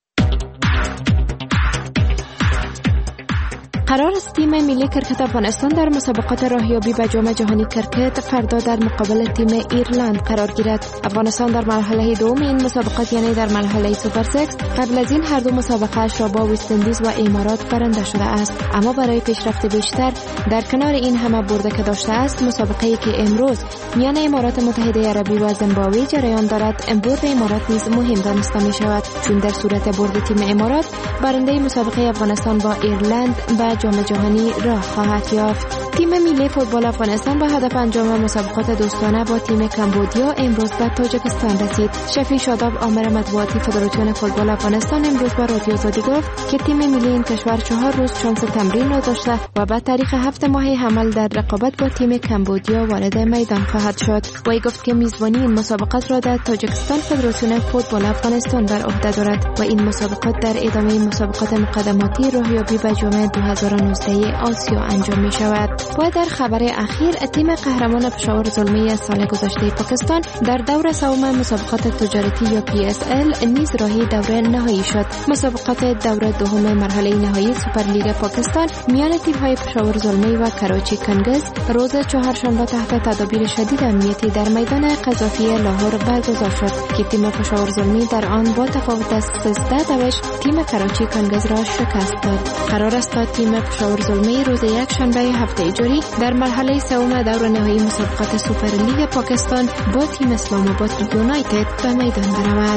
قرار است تیم ملی کرکت افغانستان در مسابقات راهیابی به جام جهانی کرکت فردا در مقابل تیم ایرلند قرار گیرد. افغانستان در مرحله دوم این مسابقات یعنی در مرحله سوپر سکس قبل از این هر دو مسابقه اش را با وست اندیز و امارات برنده شده است. اما برای پیشرفت بیشتر در کنار این همه برده که داشته است، مسابقه‌ای که امروز میان امارات متحده عربی و زیمبابوه جریان دارد، برد امارات نیز مهم دانسته می شود، چون در صورت برد تیم امارات برنده مسابقه افغانستان با ایرلند به جام جهانی راه خواهد یافت. تیم ملی فوتبال افغانستان به هدف انجام مسابقات دوستانه با تیم کمبودیا امروز به تاجیکستان رسید. شفیع شاداب آمر مطبوعاتی فدراسیون فوتبال افغانستان امروز به رادیو آزادی گفت که تیم ملی این کشور چهار روز شانس تمرین را داشته و بعد تاریخ هفت ماه حمل در رقابت با تیم کمبودیا وارد میدان خواهد شد. وی گفت که میزبانی این مسابقات را در تاجیکستان فدراسیون فوتبال افغانستان بر عهده دارد و این مسابقات در ادامه مسابقات مقدماتی راهیابی به جام دو هزار و نوزده آسیا انجام می شود. و در خبر اخیر تیم قهرمان پشاور زلمی سال گذشته پاکستان در دور سوم مسابقات تجارتی یا پی اس ال نیز راهی دور نهایی شد. مسابقات دور دوم مرحله نهایی سوپر لیگ پاکستان میان تیم‌های پشاور زلمی و کراچی کنگز روز چهارشنبه تحت تدابیر شدید امنیتی در میدان قذافی لاهور برگزار شد که تیم پشاور زلمی در آن با تفاوت سیزده دوش تیم کراچی کنگز را شکست داد. قرار است تا تیم پشاور زلمی روز یک شنبه هفته جاری در مرحله سوم دور نهایی مسابقات سوپر لیگ پاکستان با تیم اسلام آباد یونایتد به میدان برود.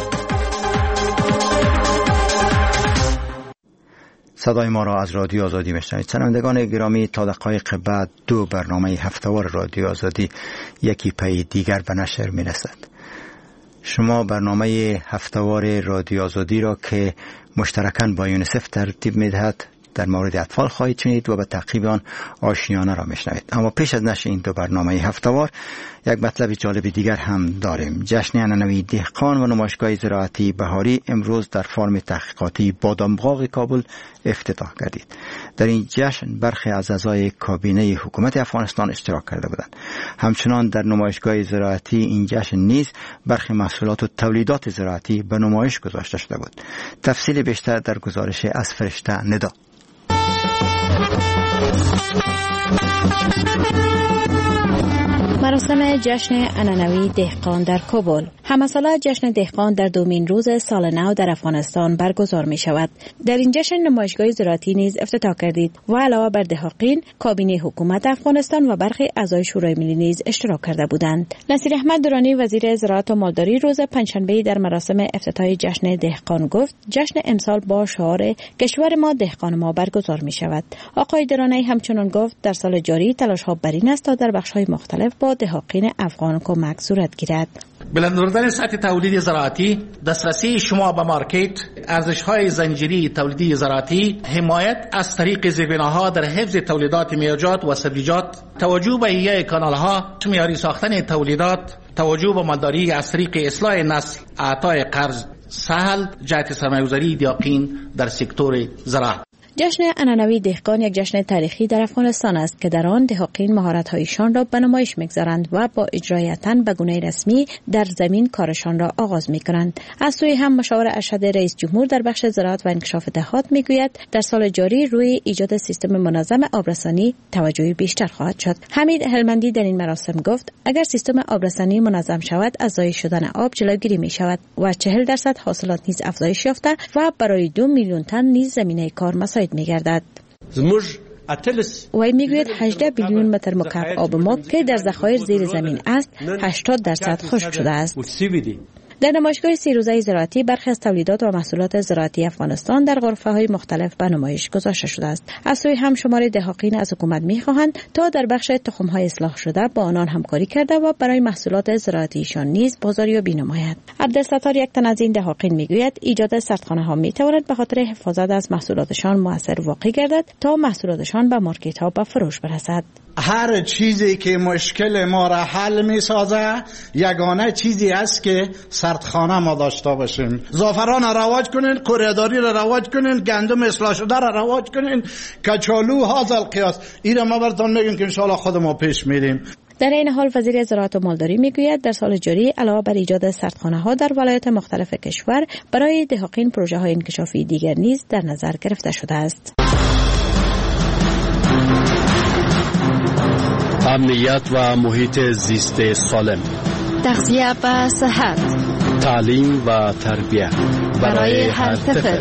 صدای ما را از رادیو آزادی میشنوید. شنوندگان گرامی، تا دقایق بعد دو برنامه هفته‌وار رادیو آزادی یکی پی دیگر به نشر میرسد. شما برنامه هفته‌وار رادیو آزادی را که مشترکاً با یونیسف ترتیب میدهد در مورد اطفال خواهید شنید و به تعقیب آن آشیانه را میشنوید. اما پیش از نشر این دو برنامه هفته‌وار یک مطلب جالب دیگر هم داریم. جشن عنعنوی دهقان و نمایشگاه زراعتی بهاری امروز در فارم تحقیقاتی بادامباغ کابل افتتاح گردید. در این جشن برخی از اعضای کابینه حکومت افغانستان اشتراک کرده بودند. همچنان در نمایشگاه زراعتی این جشن نیز برخی محصولات و تولیدات زراعتی به نمایش گذاشته شده بود. تفصیل بیشتر در گزارش از فرشته ندا. مراسم مراسم جشن عنعنوی دهقان در کابل. همساله جشن دهقان در دومین روز سال نو در افغانستان برگزار می شود. در این جشن نمایشگاه زراعتی نیز افتتاح کردید و علاوه بر دهقان، کابینه حکومت افغانستان و برخی اعضای شورای ملی نیز اشتراک کرده بودند. نصیر احمد درانی وزیر زراعت و مالداری روز پنجشنبه در مراسم افتتاح جشن دهقان گفت جشن امسال با شعار کشور ما دهقان ما برگزار می شود. آقای درانی همچنین گفت در سال جاری تلاش ها بر این است تا در بخش های مختلف با دهقان افغان کمک صورت گیرد. بلند آوردن سطح تولید زراعتی، دسترسی شما به مارکت، ارزش‌های زنجیری تولیدی زراعتی، حمایت از طریق زیربناها در حفظ تولیدات میوه‌جات و سبزیجات، توجه به احیای کانال‌ها، معیاری ساختن تولیدات، توجه به مالداری از طریق اصلاح نسل، اعطای قرض سهل، جهت سرمایه‌گذاری دهقان در سکتور زراعت. جشن عنعنوی دهقان یک جشن تاریخی در افغانستان است که در آن دهقان مهارت‌هایشان را به نمایش می‌گذارند و با اجرای تن به گونه رسمی در زمین کارشان را آغاز می‌کنند. از سوی هم مشاور ارشد رئیس جمهور در بخش زراعت و انکشاف دهات می‌گوید در سال جاری روی ایجاد سیستم منظم آبرسانی توجه بیشتر خواهد شد. حمید هلمندی در این مراسم گفت اگر سیستم آبرسانی منظم شود از ضایع شدن آب جلوگیری می‌شود و چهل درصد حاصلات نیز افزایش یافته و برای دو میلیون تن نیز زمینه کار مساعد می‌گردد. وی میگوید هجده بیلیون متر مکعب آب ما که در ذخایر زیر زمین است هشتاد درصد خشک شده است. در نمایشگاه سی روزه زراعتی برخی از تولیدات و محصولات زراعتی افغانستان در غرفه‌های مختلف به نمایش گذاشته شده است. از سوی هم شمار دهقان از حکومت می‌خواهند تا در بخش تخم‌های اصلاح شده با آنان همکاری کرده و برای محصولات زراعتیشان نیز بازاریابی نمایند. عبدالستار یک تن از این دهقان میگوید ایجاد سردخانه‌ها می‌تواند به خاطر حفاظت از محصولاتشان مؤثر واقع گردد تا محصولاتشان به مارکت‌ها به فروش برسد. هر چیزی که مشکل ما را حل می سازه یگانه چیزی است که سردخانه ما داشته باشیم. زعفران را رواج کنین، کوریداری را رواج کنین، گندم اصلاح شده را رواج کنین، کچالو هذا القیاس. این ما براتون میگیم که ان شاء الله خود ما پیش میریم. در این حال وزیر زراعت و مالداری میگوید در سال جاری علاوه بر ایجاد سردخانه ها در ولایات مختلف کشور برای دهقان پروژه های انکشافی دیگر نیز در نظر گرفته شده است. امنیت و محیط زیست سالم، تغذیه و صحت، تعلیم و تربیت برای هر طفل.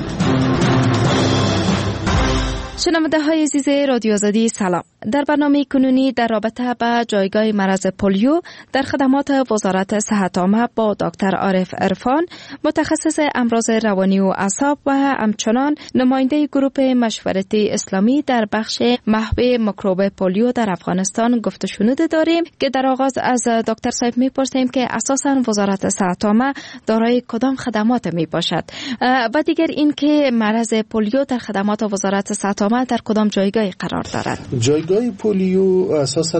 شنونده های عزیز رادیو آزادی سلام. در برنامه کنونی در رابطه با جایگاه مرض پولیو در خدمات وزارت صحت عامه با دکتر عارف عرفان، متخصص امراض روانی و اعصاب و همچنان نماینده گروه مشورتی اسلامی در بخش محو میکروب پولیو در افغانستان گفت و شنود داریم که در آغاز از دکتر صاحب میپرسیم که اساساً وزارت صحت عامه دارای کدام خدمات میباشد و دیگر این که مرض پولیو در خدمات وزارت صحت عامه در کدام جایگاه قرار دارد. جایگاه پولیو اساساً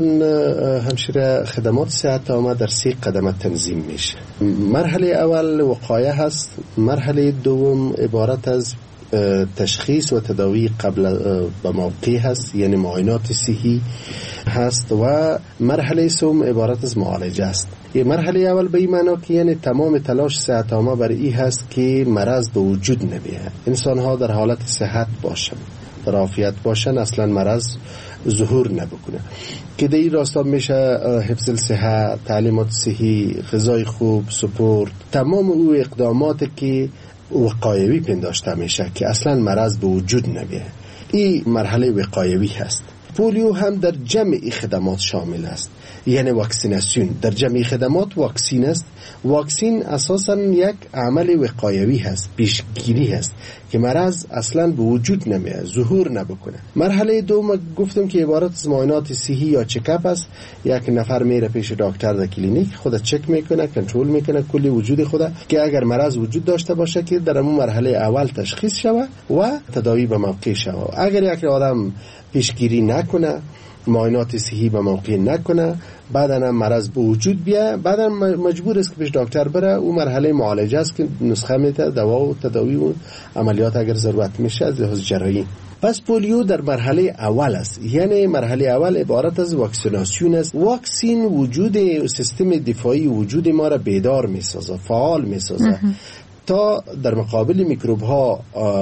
همشیره خدمات صحت عامه در سه قدم تنظیم میشه. مرحله اول وقایه هست، مرحله دوم عبارت از تشخیص و تداوی قبل به موقع هست، یعنی معاینات صحی هست، و مرحله سوم عبارت از معالجه است. این مرحله اول به این معنی که یعنی تمام تلاش صحت عامه برای این هست که مرض به وجود نمیاد، انسان ها در حالت صحت باشن، در عافیت باشن، اصلا مرض ظهور نبکنه. که در این راستا میشه حفظ صحت، تعلیمات صحی، غذای خوب، سپورت، تمام او اقداماتی که وقایوی پنداشته میشه که اصلا مرض به وجود نمیاد. این مرحله وقایوی هست. پولیو هم در جمع خدمات شامل است، یعنی واکسیناسیون در جمع خدمات واکسین است. واکسین اساساً یک عمل وقایوی هست، پیشگیری هست که مرض اصلا به وجود نمیاد، ظهور نبکنه. مرحله دوم گفتم که عبارت از معاینات صحی یا چکاپ است. یک نفر میره پیش دکتر در کلینیک، خود چک میکنه، کنترل میکنه کلی وجود خود که اگر مرض وجود داشته باشه که در اون مرحله اول تشخیص شود و تداوی به موقع شود. اگر یک آدم پیشگیری نکنه، معاینات صحی به موقع نکنه، بعدا هم مرض به وجود بیاد، بعدا مجبور است که پیش دکتر بره. او مرحله معالجه است که نسخه میده، دوا و تداوی و عملیات اگر ضرورت میشه از لحاظ جراحی. پس پولیو در مرحله اول است، یعنی مرحله اول عبارت از واکسیناسیون است. واکسین وجود سیستم دفاعی وجود ما را بیدار میسازه، فعال میسازه. تا در مقابل میکروب ها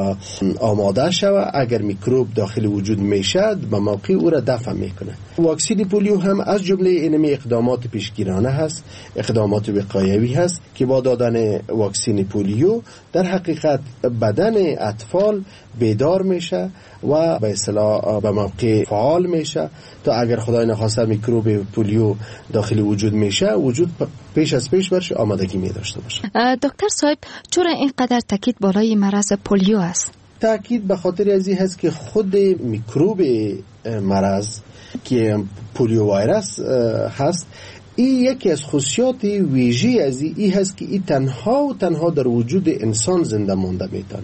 آماده شود. اگر میکروب داخل وجود میشد به موقع او را دفع میکنه. واکسین پولیو هم از جمله اینمی اقدامات پیشگیرانه هست، اقدامات وقایوی هست که با دادن واکسین پولیو در حقیقت بدن اطفال بیدار میشه و به اصطلاح به موقع فعال میشه تا اگر خدای نخواسته میکروب پولیو داخل وجود میشه وجود پیش از پیش برش آمادگی می داشته باشه. دکتر صاحب چرا اینقدر تاکید بالای مرض پولیو است؟ تاکید به خاطر ازی هست که خود میکروب مرض که پولیو ویروس هست این یکی از خصوصیات ویژه از این هست که این تنها و تنها در وجود انسان زنده مانده میتونه.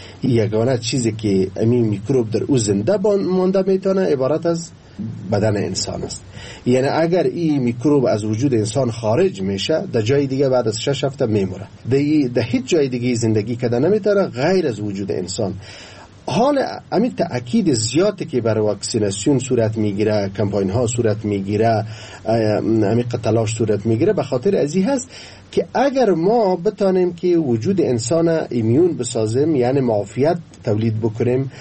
یگانه چیزی که این میکروب در او زنده مانده میتونه عبارت از بدن انسان است. یعنی اگر این میکروب از وجود انسان خارج میشه در جای دیگه بعد از شش هفته میموره. در هیچ جای دیگه زندگی کرده نمیتونه غیر از وجود انسان. حال همین تأکید زیادی که برای واکسیناسیون صورت میگیره، کمپاین ها صورت میگیره، همین تلاش صورت میگیره به خاطر ازی هست که اگر ما بتانیم که وجود انسان ایمیون بسازیم، یعنی معافیت تولید بکنیم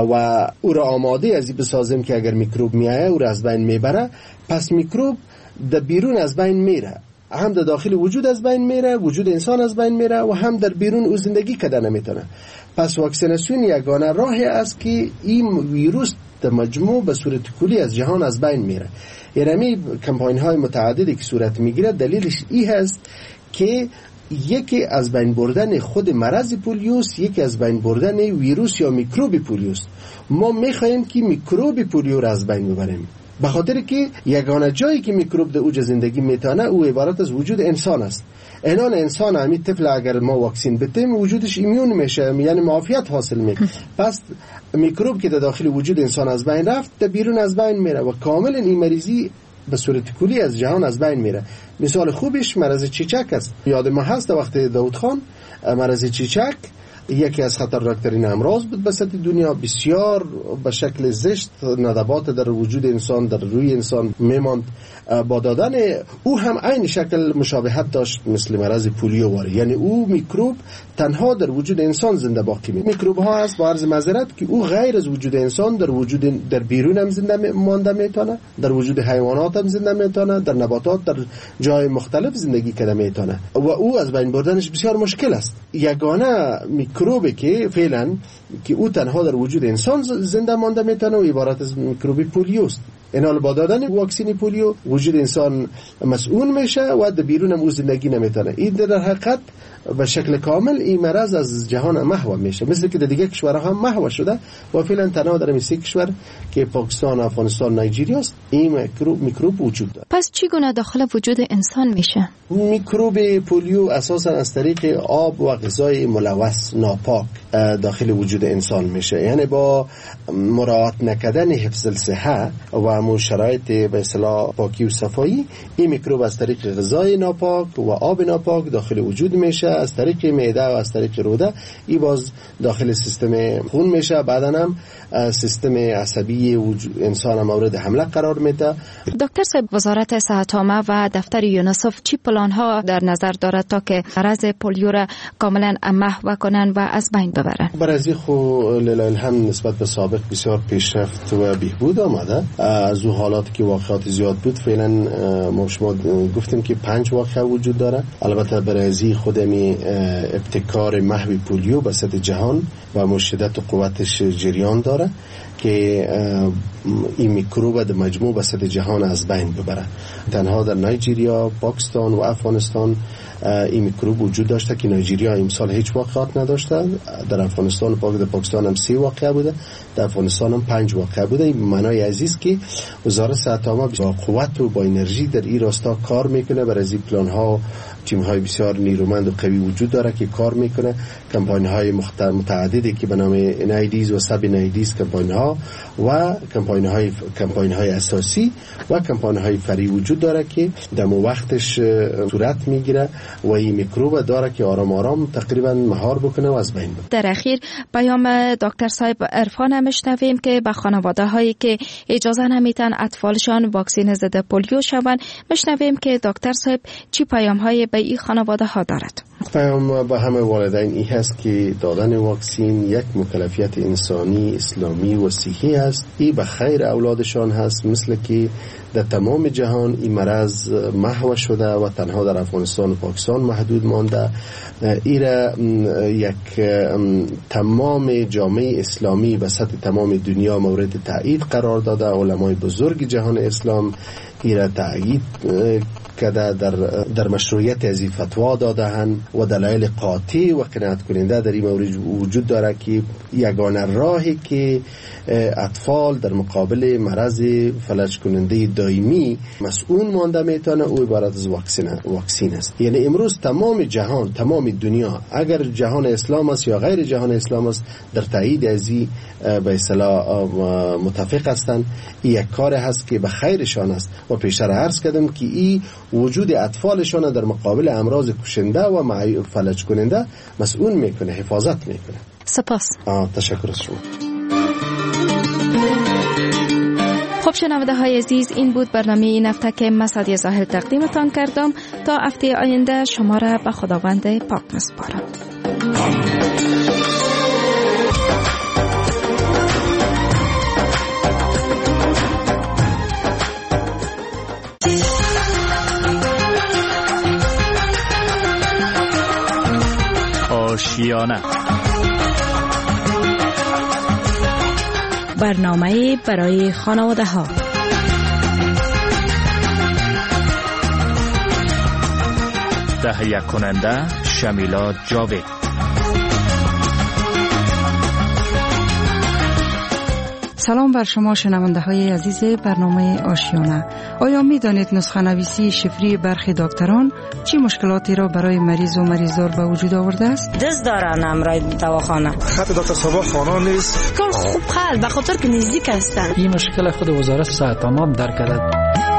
و او را آماده ازی بسازیم که اگر میکروب میایه او را از بین میبره، پس میکروب در بیرون از بین میره، هم در داخل وجود از بین میره، وجود انسان از بین میره و هم در بیرون او زندگی کرده نمیتونه. پس واکسیناسیون یگانه راهی است که این ویروس در مجموع به صورت کلی از جهان از بین میره. یعنی کمپاین های متعددی که صورت میگیره دلیلش این هست که یکی از بین بردن خود مرض پولیوس، یکی از بین بردن ویروس یا میکروب پولیوس. ما میخوایم که میکروب پولیو را از بین ببریم به خاطر که یگانه جایی که میکروب در اوج زندگی میتونه او عبارت از وجود انسان است. اینان انسان همین طفل اگر ما واکسین بتیم وجودش ایمیون میشه، یعنی معافیت حاصل میکنه. پس میکروب که در داخل وجود انسان از بین رفت در بیرون از بین میره و کاملا این مریضی به صورت کلی از جهان از بین میره. مثال خوبش مرض چیچک است. یاد ما هست وقت داود خان مرض چیچک یکی از خطرناکترین امراض بود به سطح دنیا، بسیار به شکل زشت ندبات در وجود انسان در روی انسان میماند. با دادن او هم عین شکل مشابهت داشت مثل مرض پولیو واری، یعنی او میکروب تنها در وجود انسان زنده باقی می. میکروب ها هست با عرض معذرت که او غیر از وجود انسان در وجود در بیرون هم زنده مانده میتونه، در وجود حیوانات هم زنده میتونه، در نباتات در جای مختلف زندگی کرده میتونه و او از بین بردنش بسیار مشکل است. یگانه میکروبی که فعلا که او تنها در وجود انسان زنده مانده میتونه و عبارت از میکروب پولیو است. اینال با دادن واکسین پولیو وجود انسان مسئول میشه و در بیرون هم او زندگی نمیتونه. این در حقیقت به شکل کامل این مرض از جهان محو میشه، مثل که در دیگه کشورها هم محو شده و فعلا تنها در این سه کشور که پاکستان، افغانستان، نایجیریا است این میکروب میکروب وجود داره. پس چگونه داخل وجود انسان میشه؟ میکروب پولیو اساسا از طریق آب و غذای ملوث ناپاک داخل وجود انسان میشه، یعنی با مراعات نکردن حفظ الصحه و شرایط به اصطلاح پاکی و صفایی این میکروب از طریق غذای ناپاک و آب ناپاک داخل وجود میشه، از طریق معده و از طریق روده ای باز داخل سیستم خون میشه، بعداً هم سیستم عصبی انسان مورد حمله قرار میده. دکتر صاحب وزارت صحت عامه و دفتر یونیسف چی پلان ها در نظر دارد تا که مرض پولیو را کاملا محو کنند و از بین ببرند؟ برای خو لله الحمد نسبت به سابق بسیار پیشرفت و بهبود آمده. از اون حالات که واقعات زیاد بود فعلا ما شما گفتیم که پنج واقعه وجود داره. البته برای خودمی ابتکار محو پولیو به سطح جهان و مشدت و قوتش جریان داره که این میکروب در مجموع به سطح جهان از بین ببره. تنها در نایجیریا، پاکستان و افغانستان این میکروب وجود داشته که نایجیریا امسال هیچ واقعات نداشته، در افغانستان و پاک در پاکستان هم سه واقعه بوده، در افغانستان هم پنج واقعه بوده. این معنای عزیز که وزارت صحت عامه با قوت و با انرژی در این راستا کار میکنه. برای این پلان ها تیم های بسیار نیرومند و قوی وجود داره که کار میکنه. کمپاین های متعددی که به نام نایدیز و سب نایدیز کمپاین ها و کمپاین های کمپاین های اساسی و کمپاین های فری وجود داره که در وقتش صورت میگیره و این میکروب داره که آرام آرام تقریبا مهار بکنه و از بین بره. در اخیر پیام دکتر صاحب عرفان هم میشنویم که به خانواده هایی که اجازه نمیتن اطفالشان واکسین ضد پولیو شوند، میشنویم که دکتر صاحب چی پیام های به این خانواده ها دارد. پیام به همه والدین این هست که دادن واکسین یک مکلفیت انسانی، اسلامی و صحی است. این به خیر اولادشان هست، مثل که در تمام جهان این مرض محو شده و تنها در افغانستان و پاکستان محدود مانده. ایره یک تمام جامعه اسلامی و سطح تمام دنیا مورد تایید قرار داده. علمای بزرگ جهان اسلام ایره تایید کرده، در در مشروعیت از این فتوا داده‌اند و دلایل قاطع و قناعت کننده در این مورد وجود داره که یگانه راهی که اطفال در مقابل مرض فلج کننده دائمی مسئول مانده میتونه او عبارت از واکسین واکسین است. یعنی امروز تمام جهان، تمام دنیا، اگر جهان اسلام است یا غیر جهان اسلام است، در تایید از این به اصطلاح متفق هستند. این یک کار هست که به خیرشان است و پیشتر عرض کردم که این وجود اطفالشان در مقابل امراض کشنده و فلج کننده مسئول میکنه، حفاظت میکنه. سپاس. تشکر از شما. خب شنونده های عزیز، این بود برنامه این هفته که من سعدیه زاهد تقدیمتان کردم. تا هفته آینده شما را به خداوند پاک میسپارم. آشیانه، برنامه برای خانواده ها. تهیه کننده شمیلا جاوید. سلام بر شما شنونده های عزیز برنامه آشیانه. آیا می دانید نسخه نویسی شفری برخی دکتران چی مشکلاتی را برای مریض و مریضدار به وجود آورده است؟ دست دارن امرای دواخانه. خط دکتر صبا خانه نیست. کار خوب خل به خاطر که نزدیک هستن. این مشکل خود وزارت صحت تمام درک کرده.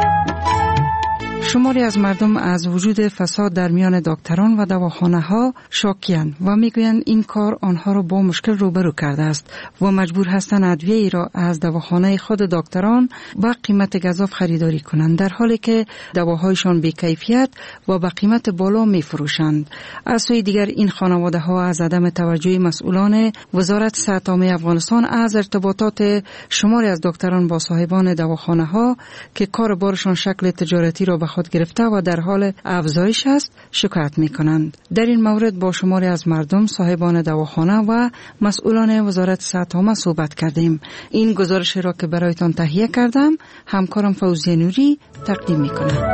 شماری از مردم از وجود فساد در میان دکتران و دواخانه‌ها شاکی‌اند و میگویند این کار آنها را با مشکل روبرو کرده است و مجبور هستند ادویه‌ای را از دواخانه خود دکتران با قیمت گزاف خریداری کنند، در حالی که دواهایشان بی‌کیفیت و با قیمت بالا می‌فروشند. از سوی دیگر این خانواده‌ها از عدم توجه مسئولان وزارت صحت عامه افغانستان از ارتباطات شماری از دکتران با صاحبان دواخانه‌ها که کار بارشان شکل تجارتی را به خود گرفته و در حال افزایش است شکایت می کنند. در این مورد با شماری از مردم، صاحبان دواخانه و مسئولان وزارت صحت عامه صحبت کردیم. این گزارش را که برایتان تهیه کردم همکارم فوزیه نوری تقدیم می کنم.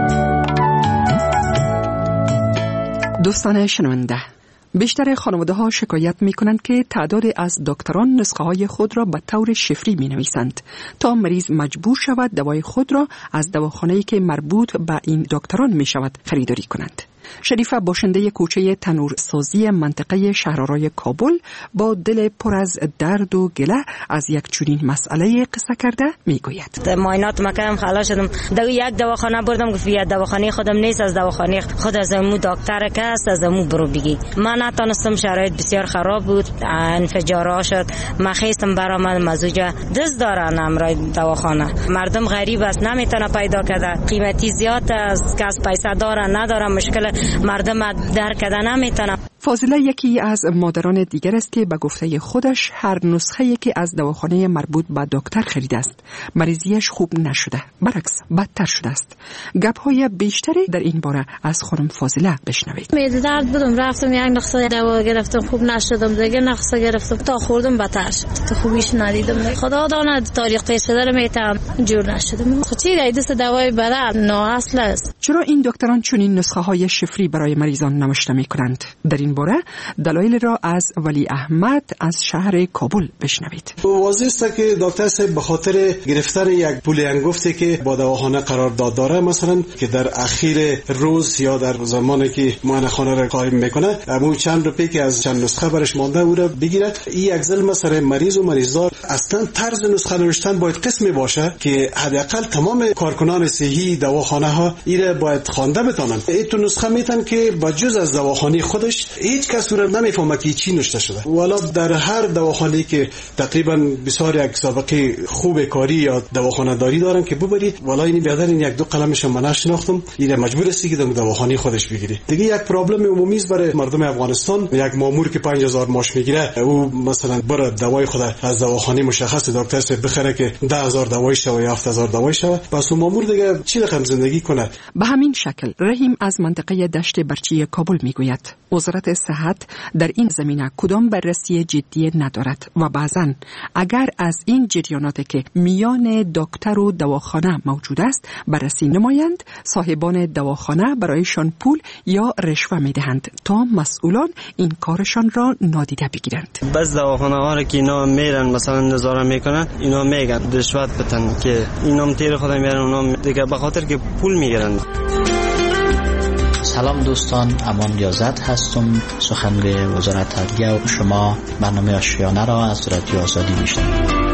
دوستان شنونده، بیشتر خانواده ها شکایت می کنند که تعدادی از دکتران نسخه های خود را به طور شفری می نویسند تا مریض مجبور شود دوای خود را از دواخانه‌ای که مربوط به این دکتران می شود خریداری کنند. شریفه باشنده کوچه تنورسازی منطقه شهرآرای کابل با دل پر از درد و گله از یک چنین مسئله قصه کرده میگوید. معاینات مکردم، خلاص شدم. دو یک دواخانه بردم، گفت یا دواخانه خودم نیست، از دواخانه خود از امو دکتر که است از امو برو بگی. من نتونستم، شرایط بسیار خراب بود، انفجار شد. من خواستم برآمد مزوجه دست دارن امرای دواخانه. مردم غریب است، نمیتونه پیدا کرده، قیمتی زیاد است، کس پیسه داره نداره، مشکل مردم درک کردن نمیتونم. فاضله یکی از مادران دیگر است که به گفته خودش هر نسخه‌ای که از دواخانه مربوط به دکتر خریده است مریضیش خوب نشده، برعکس بدتر شده است. گپ‌های بیشتری در این باره از خانم فاضله بشنوید. معده درد بودم، رفتم یک نسخه دوا گرفتم، خوب نشدم، دیگه نسخه گرفتم تا خوردم بدتر شد، تو خوبیش ندیدم. خدا داند تاریخ پیش داره میتم جور نشدم. خب چی دای دست دوای بدن نه اصل است. چرا این دکتران چنین نسخه‌های شفری برای مریضان نوشته می‌کنند؟ در این باره دلایل را از ولی احمد از شهر کابل بشنوید. واضح است که دکتر صاحب به خاطر گرفتن یک پول انگفتی که با دواخانه قرار داد داره، مثلا که در اخیر روز یا در زمانی که معاینه خانه را قایم میکنه همون چند روپیه که از چند نسخه برش مانده او را بگیره. این یک ظلم سر مریض و مریضدار. اصلا طرز نسخه نوشتن باید قسمی باشه که حداقل تمام کارکنان صحی دواخانه ها این را باید خوانده بتونن. این تو نسخه میتن که با جز از دواخانه خودش هیچ کس رو نمیفهمه که چی نوشته شده. والا در هر دواخانه‌ای که تقریبا بسیار یک سابقه خوب کاری یا دواخانه داری دارن که ببری، والا این بیادر این یک دو قلمش من نشناختم، این مجبور است که در دواخانه خودش بگیری. دیگه یک پرابلم عمومی است برای مردم افغانستان. یک مامور که پنج هزار ماش میگیره، او مثلا بره دوای خود از دواخانه مشخص دکتر سه بخره که ده هزار دوای شوه یا هفت هزار دوای شوه، پس اون مامور دیگه چی رقم زندگی کنه؟ به همین شکل رحیم از منطقه دشت برچی کابل میگوید وزارت صحت در این زمینه کدام بررسی جدی ندارد و بعضاً اگر از این جریاناتی که میان دکتر و دواخانه موجود است بررسی نمایند، صاحبان دواخانه برایشان پول یا رشوه میدهند تا مسئولان این کارشان را نادیده بگیرند. بس دواخانه ها را که اینا میرن مثلا نظاره میکنن، اینا میگن رشوت بتن که اینا تیر خود میرن، اونا دیگه به خاطر که پول میگیرن. سلام دوستان، امان ریاضت هستم، سخنگوی وزارت عدلیه و شما برنامه آشیانه را از رادیو آزادی میشنوید.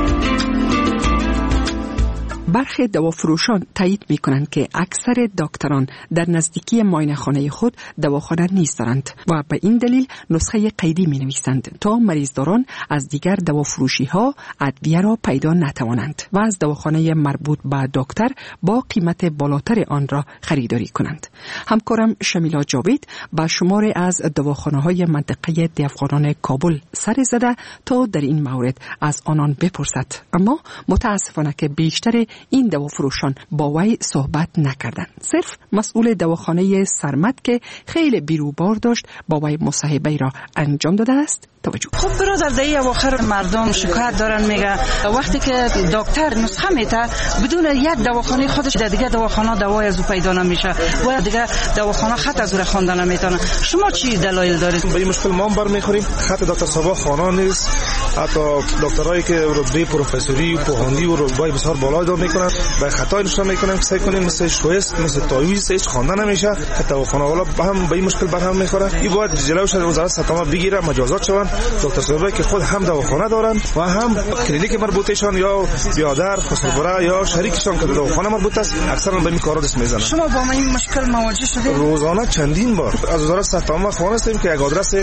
برخی دوافروشان تایید می کنند که اکثر دکتران در نزدیکی معاینه خانه خود دواخانه نیست دارند و به این دلیل نسخه قیدی می نویسند تا مریضداران از دیگر دوافروشی ها ادویه را پیدا نتوانند و از دواخانه مربوط به دکتر با قیمت بالاتر آن را خریداری کنند. همکارم شمیلا جاوید با شماری از دواخانه های منطقه ده افغانان کابل سر زده تا در این مورد از آنان بپرسد، اما متاسفانه که بیشتر این دوافروشان با وی صحبت نکردند. صرف مسئول دواخانه سرمد که خیلی بیروبار داشت با وی مصاحبه را انجام داده است. توجه. خب برادر در اواخر مردم شکایت دارن، میگه وقتی که دکتر نسخه میده بدون یک دواخانه خودش در دیگه دواخانه دوای از او پیدا نمیشه و دیگه دواخانه خط از او خوانده نمیتونه. شما چی دلایل دارید؟ به این مشکل ما هم برمیخوریم. خط دکتر صبا خانه نیست. حتی دکترایی که رتبه پروفسوری و پوهاندی و رتبه بسیار بالا دار میکنن با خطای نشون میکنن که سعی کنیم مثل شویست مثل تایویز هیچ خوانده نمیشه. دواخانه والا به هم به این مشکل برهم میخوره. این باید جلوش وزارت صحت بگیره، مجازات شون. دکتر صاحبه که خود هم دواخانه دارن و هم کلینیک مربوطشان یا بیادر خسروبره یا شریکشان که دواخانه مربوط است، اکثرا به این کارا دست میزنن. شما با این مشکل مواجه شدید؟ روزانه چندین بار از وزارت صحت عامه خواستیم که یک آدرس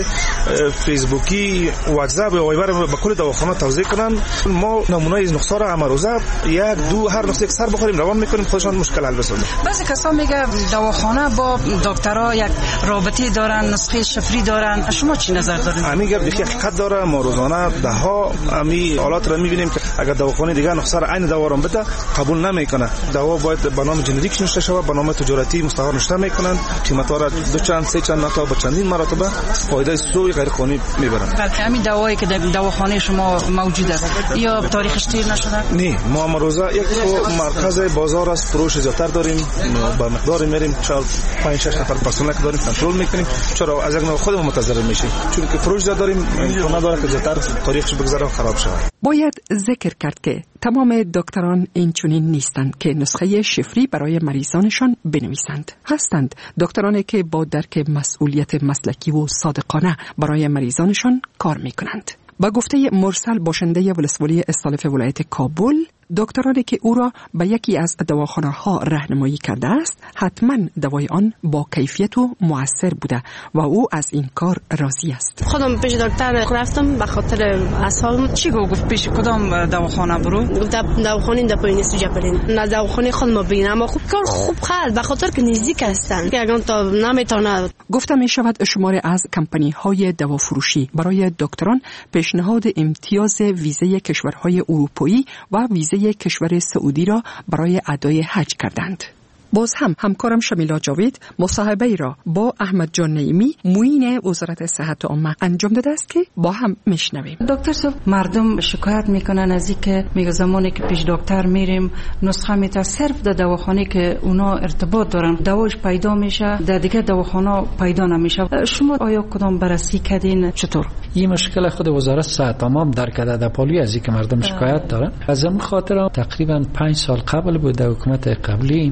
فیسبوکی، واتساپ یا وایبر به کل دواخانه توزیع کنن. ما نمونه از نسخه را امروزه یک دو هر نسخه یک سر بخوریم روان میکنیم، خودشان مشکل حل بسازن. بعضی کسا میگه دواخانه با دکترها یک رابطه دارن، نسخه شفری دارن. شما چی نظر دارید؟ همین گپ حقیقت داره. ما روزانه ده ها امی حالات را میبینیم که اگر دواخانه دیگه نسخه را عین دوا را بده قبول نمیکنه. دوا باید به نام جنریک نوشته شود، به نام تجارتی مستعار نوشته میکنن، قیمت را دو چند سه چند تا به چندین مرتبه فایده سوی غیر قانونی میبرن. همین دوایی که در دواخانه شما موجود است یا تاریخش تیر نشده؟ نه، ما امروزه یک مرکز بازار است، فروش زیاتر داریم، با مقدار میریم چهار پنج شش نفر پرسنل که داریم کنترل میکنیم. چرا از یک نوع خودمون متضرر میشیم؟ چون که فروش داریم امکان نداره که زیاتر تاریخش بگذره و خراب شود. باید ذکر کرد که تمام دکتران اینچنین نیستند که نسخه شفری برای مریضانشان بنویسند. هستند دکترانی که با درک مسئولیت مسلکی و صادقانه برای مریضانشان کار میکنند. با گفته مرسل باشنده ولسوالی استالف ولایت کابل، دکترانی که او را به یکی از دواخانه ها راهنمایی کرده است حتما دوای آن با کیفیت و مؤثر بوده و او از این کار راضی است. خودم پیش دکتر رفتم به خاطر اسهال. چی گفت؟ پیش کدام دواخانه برو؟ گفت دواخانه در پایین سوجاپلین. نه دواخانه خود ما ببینم، اما خوب کار خوب خال به خاطر که نزدیک هستن که اگر تا نمیتونه. گفته می شود شماره از کمپانی های دوافروشی برای دکتران پیشنهاد امتیاز ویزه کشورهای اروپایی و ویزه کشور سعودی را برای ادای حج کردند. باز هم همکارم شمیلا جاوید مصاحبه ای را با احمد جان نعیمی معین وزارت صحت عامه انجام داده است که با هم میشنویم. دکتر صاحب، مردم شکایت میکنن از اینکه میگه زمانی که پیش دکتر میریم نسخه میته صرف در دواخانه که اونا ارتباط دارن دواش پیدا میشه، در دیگه دواخانه پیدا نمیشه. شما آیا کدام بررسی کردین؟ چطور؟ این مشکل خود وزارت صحت عامه درک کرده در پالوی از اینکه مردم شکایت دارن. از این خاطر تقریبا پنج سال قبل بود در حکومت قبلی ما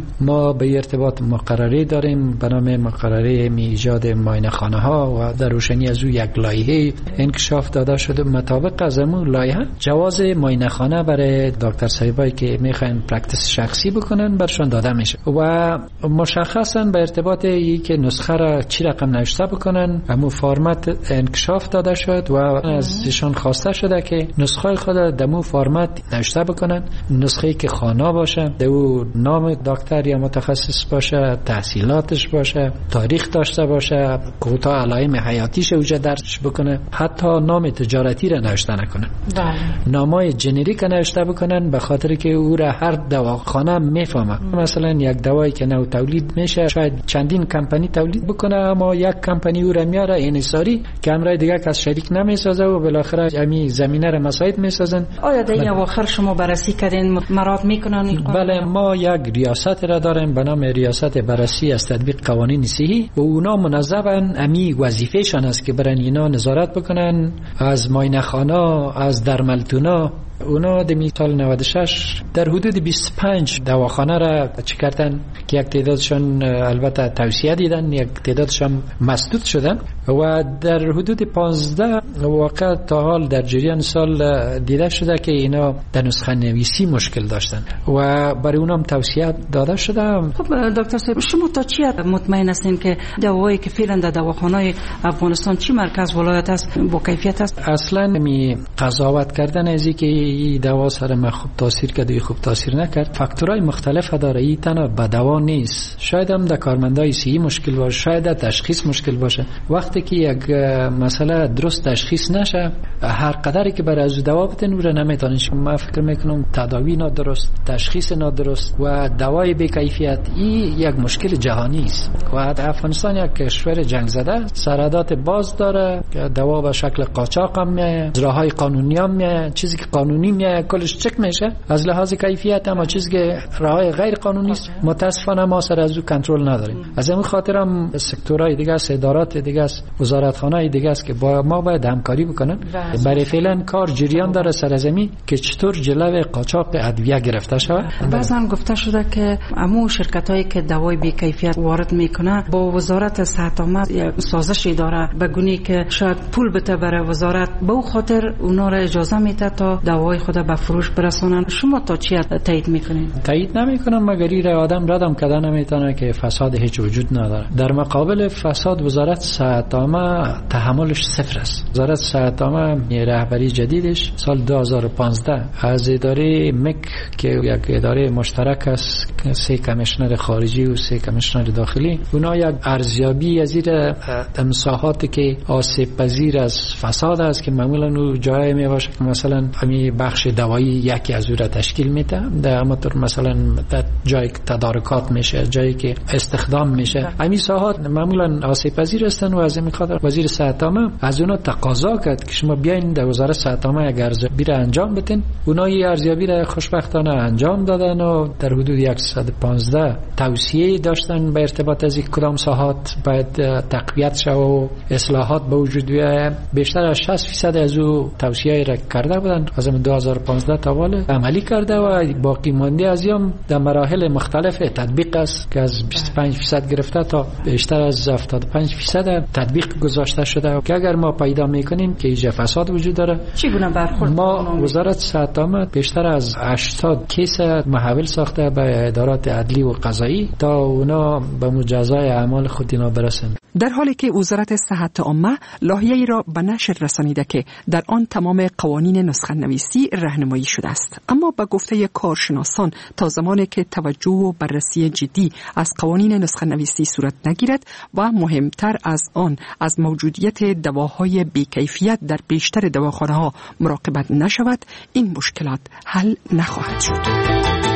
ما به ارتباط مقرری داریم به نام مقرره ایجاد معاینه خانه ها و در روشنی از او یک لایحه انکشاف داده شده. مطابق از اون لایحه جواز معاینه خانه برای دکتر صاحبایی که میخواین پرکتیس شخصی بکنن برشون داده میشه و مشخصا به ارتباط ای که نسخه را چی رقم نوشته بکنن همون فرمت انکشاف داده شد و از ایشان خواسته شده که نسخه خود دمو فرمت نوشته بکنن. نسخه که خانه باشه، دو نام دکتر یا متخصص باشه، تحصیلاتش باشه، تاریخ داشته باشه، کوتا علائم حیاتیش اوجه درج بکنه، حتی نام تجارتی را نوشته نکنن. بله. نامای جنریک نوشته بکنن به خاطر که او را هر دواخانه میفهمه. مثلا یک دوایی که نو تولید میشه شاید چندین کمپانی تولید بکنه اما یک کمپانی او را میاره انحصاری که امرای دیگه کس شریک نمیسازه و بالاخره امی زمینه را مساعد میسازن. آیا در این اواخر شما بررسی کردین مراد میکنن؟ بله، ما یک ریاست را داریم به نام ریاست بررسی از تطبیق قوانین صحی و اونا منظمن امی وظیفهشان است که برن اینا نظارت بکنن از معاینه خانه، از درملتونا. اونا در سال نود و شش در حدود بیست و پنج دواخانه را چی کردن که یک تعدادشان البته توصیه دیدن، یک تعدادشان مسدود شدن و در حدود پانزده واقع تا حال در جریان سال دیده شده که اینا در نسخه نویسی مشکل داشتن و برای اونم توصیه داده شده. خب دکتر صاحب شما تا چی مطمئن هستین که دوایی که فعلا در دواخانه افغانستان چی مرکز ولایت است با کیفیت است؟ اصلا می قضاوت کردن از اینکه این دوا سر ما خوب تاثیر کرد یا خوب تاثیر نکرد فاکتورهای مختلف داره. این تنها به دوا نیست، شاید هم در کارمندای صحی مشکل باشه، شاید در تشخیص مشکل باشه. وقتی که یک مسئله درست تشخیص نشه هر قدری که برای از دوا بدن او را نمیتونن. من فکر میکنم تداوی نادرست، تشخیص نادرست و دوای بی کیفیت این یک مشکل جهانی است و افغانستان یک کشور جنگ زده سرحدات باز داره، دوا به شکل قاچاق هم میاد، اجراهای قانونی هم میاد، چیزی که قانونی میاد کلش چک میشه از لحاظ کیفیت، اما چیزی که راهای غیر قانونی است متاسفانه ما سر از او کنترل نداریم. از این خاطر هم سکتورهای دیگه است، ادارات دیگه است، وزارتخانه‌های دیگه است که با ما باید همکاری بکنن. برای فعلا کار جریان داره سر زمین که چطور جلوی قاچاق ادویه گرفته شود. بعضا گفته شده که عمو شرکتایی که دوای بی کیفیت وارد میکنه با وزارت صحت عامه سازشی داره به گونی که شاید پول بده برای وزارت، به او خاطر اونا را اجازه میده تا دوای خود به فروش برسونن. شما تا چی تایید میکنین؟ تایید نمیکنم مگر این آدم ردم کردن نمیتونه که فساد هیچ وجود نداره. در مقابل فساد وزارت صحت عامه تحملش صفر است. وزارت صحت عامه رهبری جدیدش سال دو هزار و پانزده از اداره مک که یک اداره مشترک است، سه کمیشنر خارجی و سه کمیشنر داخلی، اونا یک ارزیابی از این مساحاتی که آسیب پذیر از فساد است که معمولا اون جایی میباشه که مثلا همین بخش دوایی یکی از اون را تشکیل میده، در همونطور مثلا در جایی که تدارکات میشه، جایی که استخدام میشه، همین ساحات معمولا آسیب پذیر هستن و از این خاطر وزیر صحت عامه از اونها تقاضا کرد که شما بیاین در وزارت صحت عامه یک ارزیابی را انجام بدین. اونها این ارزیابی را خوشبختانه انجام دادن و در حدود صد و پانزده توصیه داشتن به ارتباط از کدام ساحات باید تقویت شود و اصلاحات به وجود بیاید. بیشتر از شصت درصد از او توصیه را کرده بودن، از دو هزار و پانزده تا حالا عملی کرده و باقی مانده از هم در مراحل مختلف تطبیق است که از بیست و پنج درصد گرفته تا بیشتر از هفتاد و پنج درصد تطبیق گذاشته شده که اگر ما پیدا میکنیم که ایجا فساد وجود داره چگونه برخورد ما وزارت صحت عامه بیشتر از هشتاد کیس محول ساخته به ادارات عدلی و قضایی تا اونا به مجازای اعمال خود اینا برسند. در حالی که وزارت صحت عامه لایحه‌ای را به نشر رسانیده که در آن تمام قوانین نسخه نویسی راهنمایی شده است، اما به گفته کارشناسان تا زمانی که توجه و بررسی جدی از قوانین نسخه نویسی صورت نگیرد و مهمتر از آن از موجودیت دواهای بی‌کیفیت در بیشتر دواخانه‌ها مراقبت نشود، این مشکلات حل نخواهد شد.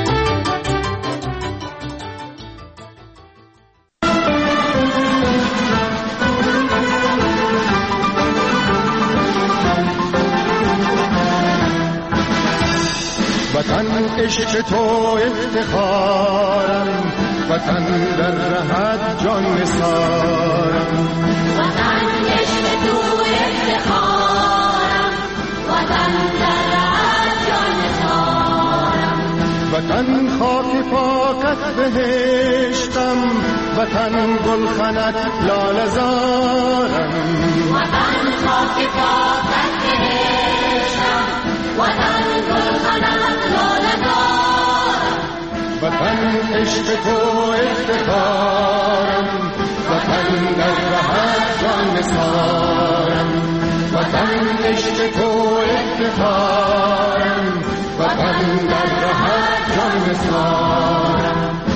وطن عشق تو افتخارم، وطن در رهت جان نثارم. وطن عشق تو افتخارم، وطن در رهت جان نثارم. وطن خاک پاک پاکت بهشتم وطن گلخنت لاله زارم وطن خاک پاکت بهشتم وطن گلخنت لاله زارم وطن عشق تو افتخارم وطن در رهت جان نثارم وطن عشق تو افتخارم وطن در رهت جان نثارم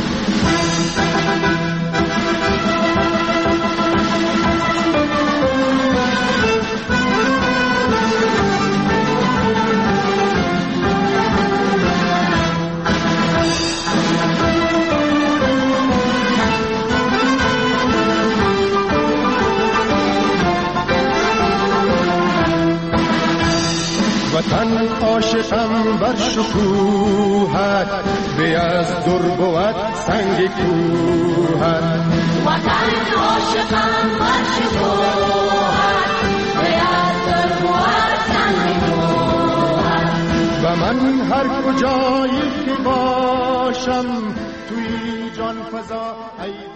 وطن عاشقم بر شکوهت به از در بود سنگ کوهت وطن عاشقم بر شکوهت به از در بود سنگ کوهت و من هر کجایی که باشم توی جان فضا